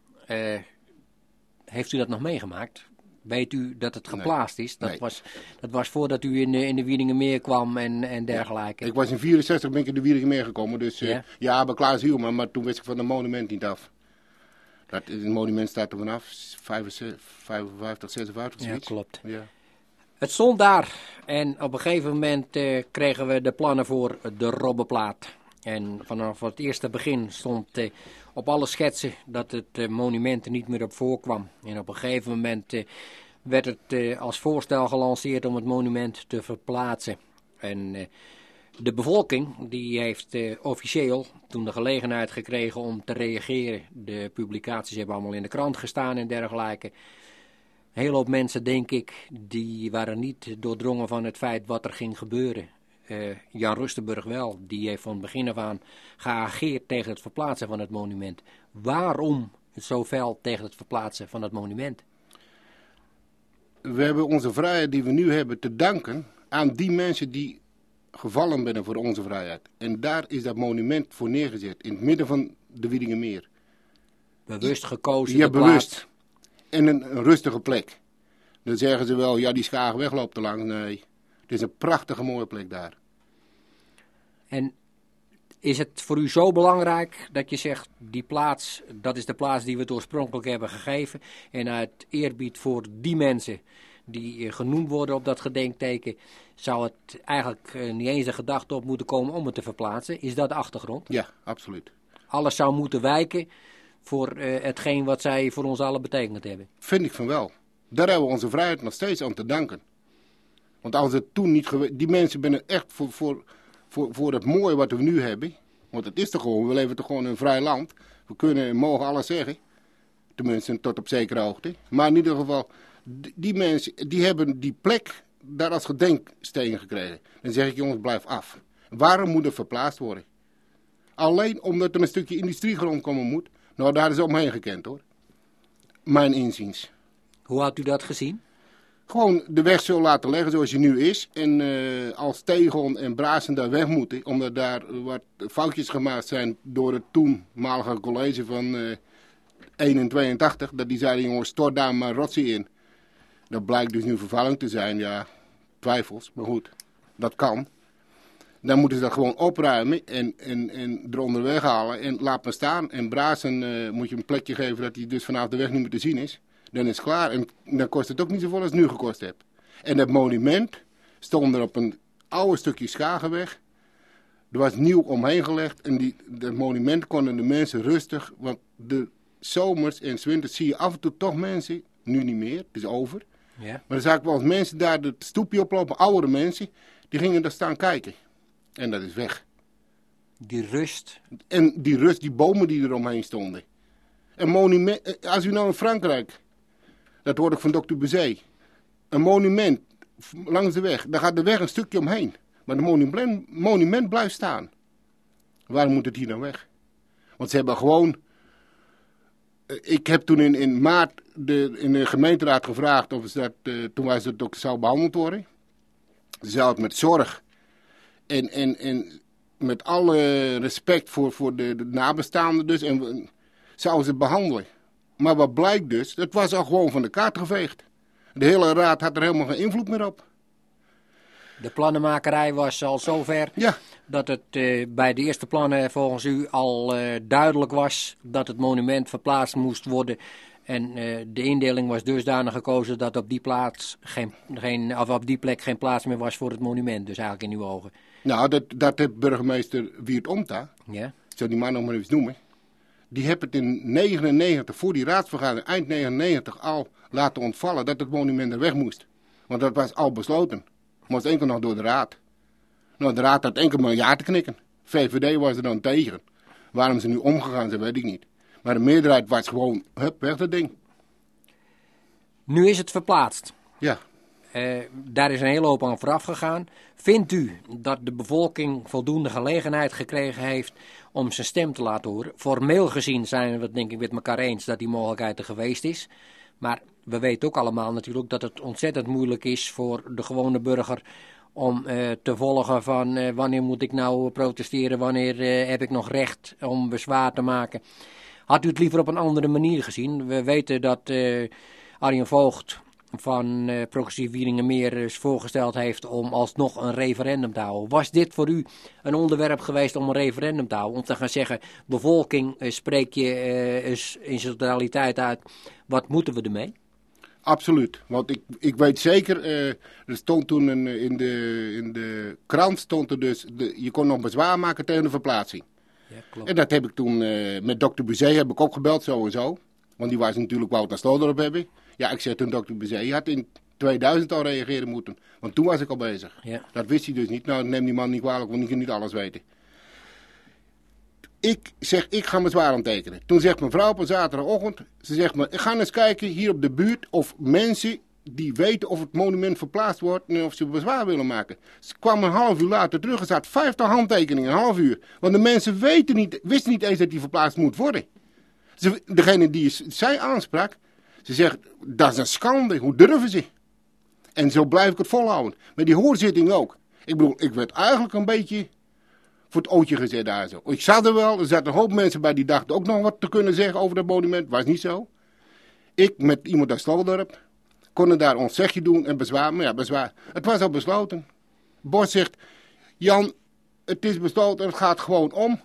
heeft u dat nog meegemaakt? Weet u dat het geplaatst is? Dat was voordat u in de Wiedingermeer kwam en dergelijke. Ik was in 1964 ben ik in de Wiedingermeer gekomen. Dus bij Klaas Hielman, maar toen wist ik van het monument niet af. Het monument staat er vanaf 55, 56 zoiets. Ja, klopt. Ja. Het stond daar en op een gegeven moment kregen we de plannen voor de Robbeplaat. En vanaf het eerste begin stond op alle schetsen dat het monument er niet meer op voorkwam. En op een gegeven moment werd het als voorstel gelanceerd om het monument te verplaatsen. En de bevolking die heeft officieel toen de gelegenheid gekregen om te reageren. De publicaties hebben allemaal in de krant gestaan en dergelijke. Een hele hoop mensen, denk ik, die waren niet doordrongen van het feit wat er ging gebeuren. Jan Rustenburg wel, die heeft van begin af aan geageerd tegen het verplaatsen van het monument. Waarom zo fel tegen het verplaatsen van het monument? We hebben onze vrijheid die we nu hebben te danken aan die mensen die gevallen zijn voor onze vrijheid. En daar is dat monument voor neergezet, in het midden van de Wiedingermeer. Bewust gekozen. Ja, bewust. En een rustige plek. Dan zeggen ze wel, ja, die Schagerweg loopt te lang. Nee, het is een prachtige mooie plek daar. En is het voor u zo belangrijk dat je zegt, die plaats, dat is de plaats die we het oorspronkelijk hebben gegeven. En uit eerbied voor die mensen die genoemd worden op dat gedenkteken, zou het eigenlijk niet eens de gedachte op moeten komen om het te verplaatsen. Is dat de achtergrond? Ja, absoluut. Alles zou moeten wijken voor hetgeen wat zij voor ons allen betekend hebben. Vind ik van wel. Daar hebben we onze vrijheid nog steeds aan te danken. Want als het toen niet geweest... Die mensen zijn echt voor het mooie wat we nu hebben. Want het is toch gewoon, we leven toch gewoon in een vrij land. We kunnen en mogen alles zeggen. Tenminste, tot op zekere hoogte. Maar in ieder geval, die mensen, die hebben die plek daar als gedenksteen gekregen. Dan zeg ik, jongens, blijf af. Waarom moet het verplaatst worden? Alleen omdat er een stukje industriegrond komen moet. Nou, daar is omheen gekend, hoor. Mijn inziens. Hoe had u dat gezien? Gewoon de weg zo laten leggen zoals hij nu is. En als Tegon en Braassen daar weg moeten. Omdat daar wat foutjes gemaakt zijn door het toenmalige college van 1 en 82. Dat die zeiden, jongens, stort daar maar rotzooi in. Dat blijkt dus nu vervuiling te zijn. Ja, twijfels. Maar goed, dat kan. Dan moeten ze dat gewoon opruimen en eronder weghalen. En laat maar staan. En Braassen moet je een plekje geven dat hij dus vanaf de weg niet meer te zien is. Dan is het klaar. En dan kost het ook niet zoveel als het nu gekost heeft. En dat monument stond er op een oude stukje Schagerweg. Er was nieuw omheen gelegd. En dat monument konden de mensen rustig. Want de zomers en 's winters zie je af en toe toch mensen. Nu niet meer, het is over. Ja. Maar dan zag ik wel eens mensen daar het stoepje oplopen. Oudere mensen. Die gingen daar staan kijken. En dat is weg. Die rust. En die rust, die bomen die er omheen stonden. Een monument, als u nou in Frankrijk, dat hoorde ik van dokter Bezee. Een monument langs de weg, daar gaat de weg een stukje omheen. Maar het monument blijft staan. Waarom moet het hier nou weg? Want ze hebben gewoon... Ik heb toen in maart in de gemeenteraad gevraagd of ze dat, toen wij het ook zou behandeld worden. Ze zou het met zorg en met alle respect voor de nabestaanden dus, en zouden ze het behandelen. Maar wat blijkt dus, het was al gewoon van de kaart geveegd. De hele raad had er helemaal geen invloed meer op. De plannenmakerij was al zover dat het bij de eerste plannen volgens u al duidelijk was dat het monument verplaatst moest worden En de indeling was dusdanig gekozen dat op die plek geen plaats meer was voor het monument. Dus eigenlijk in uw ogen. Nou, dat heeft burgemeester Wiert Omta, ja. Ik zou die man nog maar even noemen. Die heeft het in 99, voor die raadsvergadering, eind 99 al laten ontvallen dat het monument er weg moest. Want dat was al besloten. Moest enkel nog door de raad. Nou, de raad had enkel maar ja te knikken. VVD was er dan tegen. Waarom ze nu omgegaan zijn, weet ik niet. Maar de meerderheid was gewoon, hup, weg dat ding. Nu is het verplaatst. Ja. Daar is een hele hoop aan vooraf gegaan. Vindt u dat de bevolking voldoende gelegenheid gekregen heeft om zijn stem te laten horen? Formeel gezien zijn we het denk ik met elkaar eens dat die mogelijkheid er geweest is. Maar we weten ook allemaal natuurlijk dat het ontzettend moeilijk is voor de gewone burger om te volgen van wanneer moet ik nou protesteren, wanneer heb ik nog recht om bezwaar te maken. Had u het liever op een andere manier gezien? We weten dat Arjen Voogd van Progressief Wieringermeer is voorgesteld heeft om alsnog een referendum te houden. Was dit voor u een onderwerp geweest om een referendum te houden? Om te gaan zeggen, bevolking, spreek je in zijn totaliteit uit, wat moeten we ermee? Absoluut, want ik weet zeker, er stond toen in de krant, stond er dus, je kon nog bezwaar maken tegen de verplaatsing. Ja, klopt. En dat heb ik toen met dokter Buzet heb ik ook gebeld sowieso. Want die was natuurlijk Wouter Stolderop hebben. Ja, ik zeg toen dokter Buzet, je had in 2000 al reageren moeten. Want toen was ik al bezig. Ja. Dat wist hij dus niet. Nou, neem die man niet kwalijk, want die kan niet alles weten. Ik zeg, ik ga me zwaar aantekenen. Toen zegt mijn vrouw op een zaterdagochtend, ze zegt me, ik ga eens kijken hier op de buurt of mensen die weten of het monument verplaatst wordt en of ze bezwaar willen maken. Ze kwam een half uur later terug en zat 50 handtekeningen, een half uur. Want de mensen wisten niet eens dat die verplaatst moet worden. Degene die zij aansprak, ze zegt, dat is een schande, hoe durven ze? En zo blijf ik het volhouden. Met die hoorzitting ook. Ik bedoel, ik werd eigenlijk een beetje voor het ootje gezet daar zo. Ik zat er wel, er zaten een hoop mensen bij die dachten ook nog wat te kunnen zeggen over dat monument. Was niet zo. Ik met iemand uit Stolderop konden daar ons zegje doen en bezwaar. Maar ja, bezwaar. Het was al besloten. Bos zegt, Jan, het is besloten, het gaat gewoon om.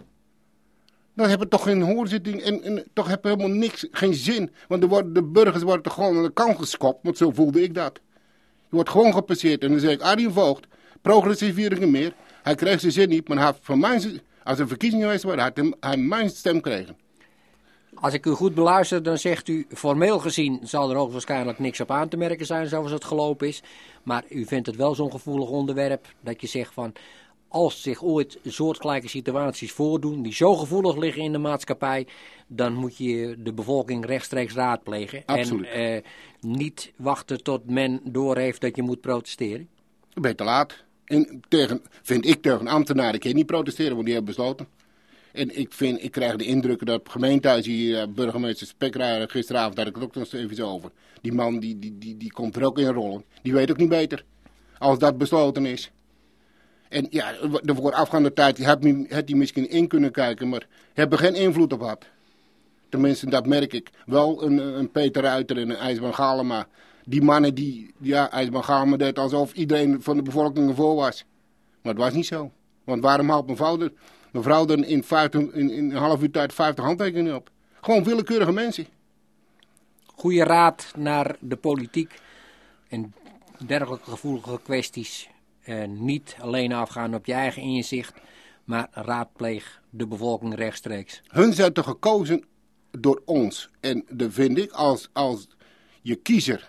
Dan hebben we toch geen hoorzitting en toch hebben we helemaal niks, geen zin. Want de burgers worden toch gewoon aan de kant geskopt, want zo voelde ik dat. Je wordt gewoon gepasseerd en dan zeg ik, Arjen Voogd, Progressief Wieringermeer, hij kreeg zijn zin niet, maar hij van mijn, als er verkiezingen geweest waren, had hij mijn stem gekregen. Als ik u goed beluister, dan zegt u, formeel gezien zal er hoogstwaarschijnlijk niks op aan te merken zijn zoals het gelopen is. Maar u vindt het wel zo'n gevoelig onderwerp dat je zegt van, als zich ooit soortgelijke situaties voordoen die zo gevoelig liggen in de maatschappij, dan moet je de bevolking rechtstreeks raadplegen. Absoluut. En niet wachten tot men doorheeft dat je moet protesteren. Dan ben je te laat. En vind ik tegen ambtenaren kan je niet protesteren, want die hebben besloten. En ik krijg de indrukken dat op gemeentehuis hier, burgemeester Spekrijer, gisteravond had ik het ook nog even zo over. Die man die komt er ook in rollen. Die weet ook niet beter. Als dat besloten is. En ja, de voorafgaande tijd had hij misschien in kunnen kijken, maar hebben geen invloed op gehad. Tenminste, dat merk ik. Wel een Peter Ruiter en een IJsman Galema. Die mannen IJsman Galema deed alsof iedereen van de bevolking ervoor was. Maar het was niet zo. Want waarom haalt mevrouw er in een half uur tijd 50 handtekeningen op? Gewoon willekeurige mensen. Goeie raad naar de politiek en dergelijke gevoelige kwesties. Niet alleen afgaan op je eigen inzicht, maar raadpleeg de bevolking rechtstreeks. Hun zijn toch gekozen door ons. En dat vind ik, als je kiezer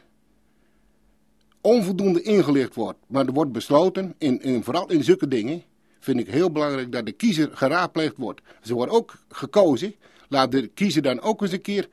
onvoldoende ingelicht wordt, maar er wordt besloten, vooral in zulke dingen, vind ik heel belangrijk dat de kiezer geraadpleegd wordt. Ze worden ook gekozen, laat de kiezer dan ook eens een keer,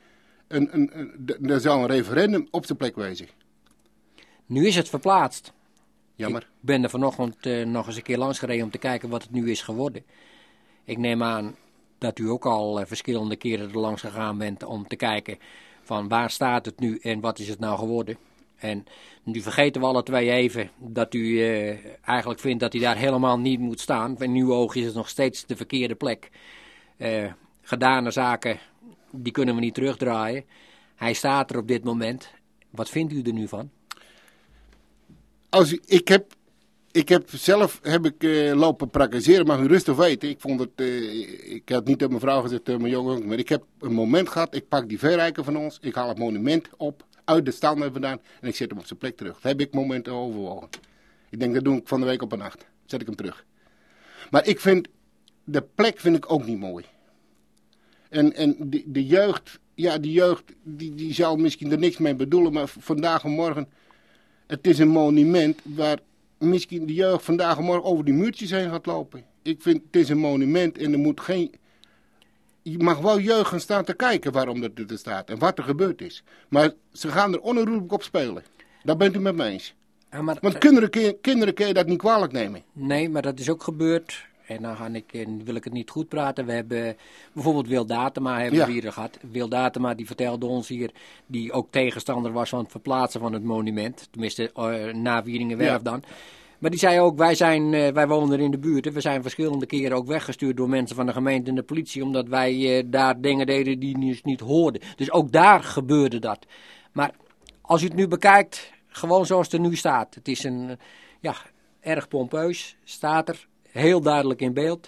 er zou een referendum op zijn plek wezen. Nu is het verplaatst. Jammer. Ik ben er vanochtend nog eens een keer langs gereden om te kijken wat het nu is geworden. Ik neem aan dat u ook al verschillende keren er langs gegaan bent om te kijken van waar staat het nu en wat is het nou geworden. En nu vergeten we alle twee even dat u eigenlijk vindt dat hij daar helemaal niet moet staan. In uw ogen is het nog steeds de verkeerde plek. Gedane zaken, die kunnen we niet terugdraaien. Hij staat er op dit moment. Wat vindt u er nu van? Ik heb lopen praktiseren, mag u rustig weten. Ik had niet tegen mijn vrouw gezegd, tegen mijn jongen, maar ik heb een moment gehad. Ik pak die verrijker van ons, ik haal het monument op, uit de stand vandaan en ik zet hem op zijn plek terug. Dat heb ik momenten overwogen. Ik denk, dat doe ik van de week op een nacht. Zet ik hem terug. Maar de plek vind ik ook niet mooi. En de jeugd, die zou misschien er niks mee bedoelen, maar vandaag en morgen, het is een monument waar misschien de jeugd vandaag en morgen over die muurtjes heen gaat lopen. Ik vind, het is een monument en er moet geen... Je mag wel jeugd gaan staan te kijken waarom dat er staat en wat er gebeurd is. Maar ze gaan er onherroepelijk op spelen. Daar bent u met me eens. Ja, maar, want kinderen kun je dat niet kwalijk nemen. Nee, maar dat is ook gebeurd. En dan wil ik het niet goed praten. We hebben bijvoorbeeld Wil Datema we hier gehad. Wil Datema die vertelde ons hier, die ook tegenstander was van het verplaatsen van het monument. Tenminste, na Wieringenwerf dan. Maar die zei ook, wij wonen er in de buurt. We zijn verschillende keren ook weggestuurd door mensen van de gemeente en de politie. Omdat wij daar dingen deden die dus niet hoorden. Dus ook daar gebeurde dat. Maar als u het nu bekijkt, gewoon zoals het er nu staat. Het is erg pompeus, staat er. Heel duidelijk in beeld.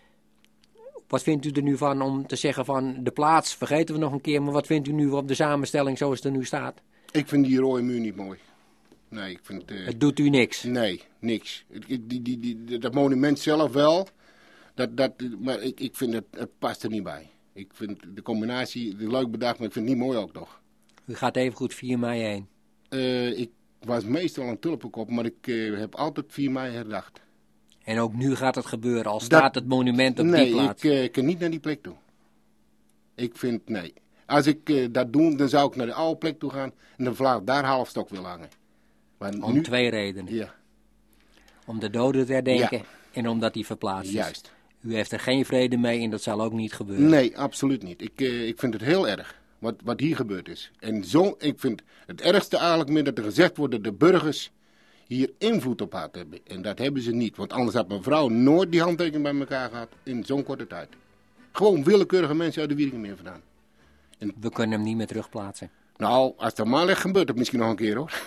Wat vindt u er nu van om te zeggen van de plaats vergeten we nog een keer. Maar wat vindt u nu op de samenstelling zoals het er nu staat? Ik vind die rode muur niet mooi. Nee, ik vind... het doet u niks? Nee, niks. Dat monument zelf wel. Maar ik vind het past er niet bij. Ik vind de combinatie leuk bedacht, maar ik vind het niet mooi ook nog. U gaat even goed 4 mei heen? Ik was meestal een tulpenkop, maar ik heb altijd 4 mei herdacht. En ook nu gaat het gebeuren, al staat het monument op die plaats? Nee, ik kan niet naar die plek toe. Ik vind, nee. Als ik dat doe, dan zou ik naar de oude plek toe gaan en dan daar halfstok wil hangen. Maar om nu... 2 redenen. Ja. Om de doden te herdenken en omdat die verplaatst is. Juist. U heeft er geen vrede mee en dat zal ook niet gebeuren? Nee, absoluut niet. Ik vind het heel erg wat hier gebeurd is. En ik vind het ergste eigenlijk meer dat er gezegd wordt dat de burgers hier invloed op had hebben. En dat hebben ze niet. Want anders had mijn vrouw nooit die handtekening bij elkaar gehad in zo'n korte tijd. Gewoon willekeurige mensen uit de Wieringenmeer vandaan. En we kunnen hem niet meer terugplaatsen. Nou, als dat maar ligt, gebeurt het misschien nog een keer hoor.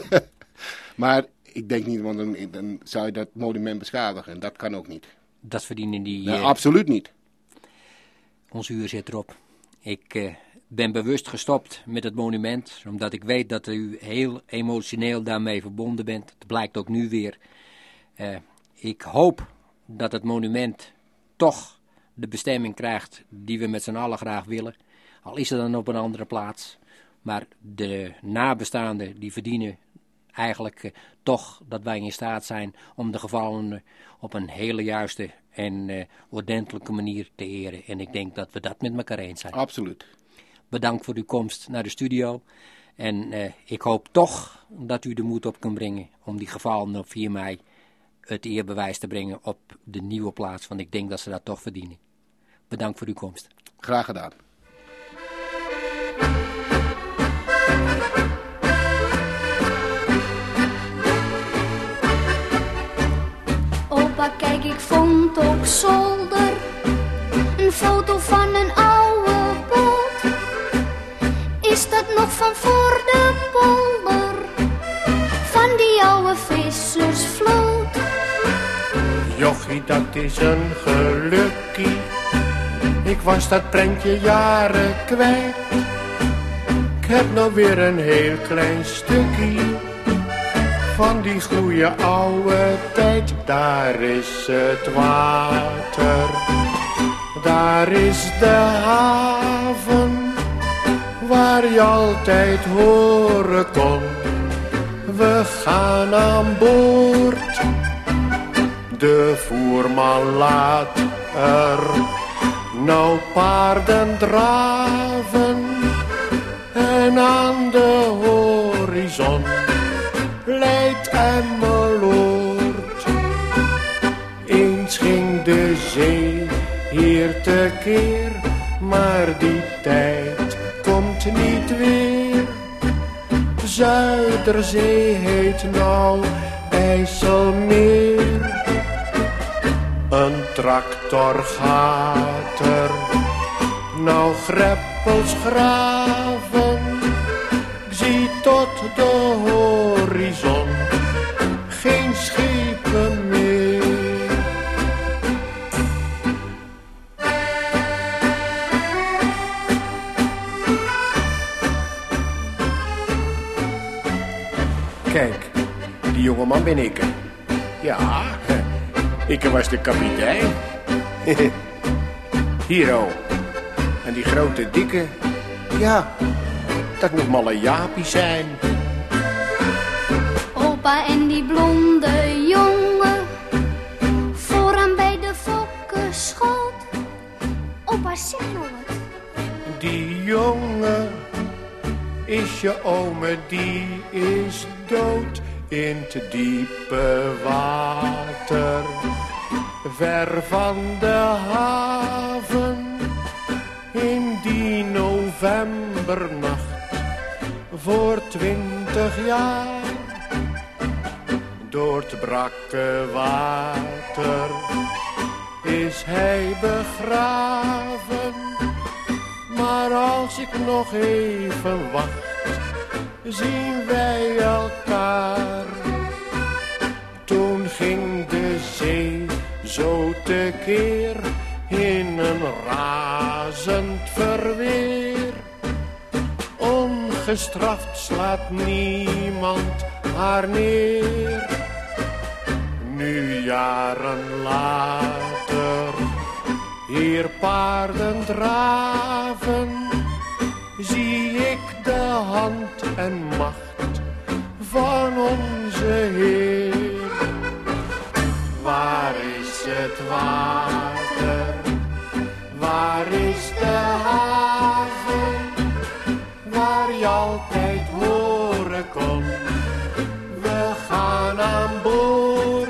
Maar ik denk niet, want dan zou je dat monument beschadigen. En dat kan ook niet. Dat verdienen die... Nou, absoluut niet. Ons uur zit erop. Ik ben bewust gestopt met het monument, omdat ik weet dat u heel emotioneel daarmee verbonden bent. Dat blijkt ook nu weer. Ik hoop dat het monument toch de bestemming krijgt die we met z'n allen graag willen. Al is het dan op een andere plaats. Maar de nabestaanden die verdienen eigenlijk toch dat wij in staat zijn om de gevallenen op een hele juiste en ordentelijke manier te eren. En ik denk dat we dat met elkaar eens zijn. Absoluut. Bedankt voor uw komst naar de studio. En ik hoop toch dat u de moed op kan brengen om die gevallenen op 4 mei het eerbewijs te brengen op de nieuwe plaats. Want ik denk dat ze dat toch verdienen. Bedankt voor uw komst. Graag gedaan. Opa, kijk, ik vond op zolder een foto van een oude boot. Is dat nog van voor de polder, van die oude vissersvloot? Jochie, dat is een gelukkie, ik was dat prentje jaren kwijt. Ik heb nou weer een heel klein stukje van die goeie oude tijd. Daar is het water, daar is de haven, waar je altijd horen kon. We gaan aan boord, de voerman laat er nou paarden draven. En aan de horizon leidt Emmeloord. Eens ging de zee hier tekeer, maar die tijd komt niet weer. Zuiderzee heet nou IJsselmeer. Een tractor gaat er nou greppels graven. Ik zie tot de horizon geen schip stuurman ben ik. Ja, ik was de kapitein. Hier al. En die grote dikke, ja, dat moet malle Jaapie zijn. Opa en die blonde jongen, vooraan bij de fokkenschoot. Opa, zeg nog wat. Die jongen is je ome, die is dood in te diepe water. Ver van de haven, in die novembernacht, voor 20 jaar. Door het brakke water is hij begraven. Maar als ik nog even wacht, zien wij elkaar. Toen ging de zee zo tekeer in een razend verweer. Ongestraft slaat niemand haar neer. Nu jaren later, hier paarden draven, zie ik de hand en macht van onze Heer. Waar is het water? Waar is de haven? Waar je altijd horen kon, we gaan aan boord.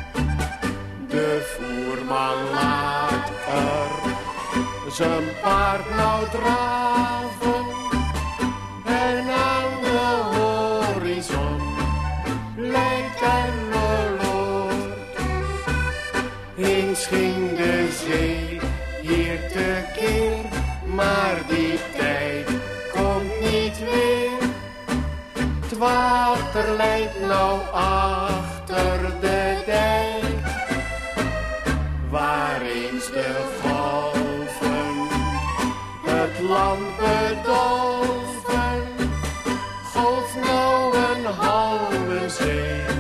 De voerman laat er zijn paard nou draven. En aan de horizon lijkt Emmeloord. Eens ging de zee hier tekeer, maar die tijd komt niet weer. Het water leidt nou achter de dijk, waar eens de golven het land bedolven. Golf nou een halve zee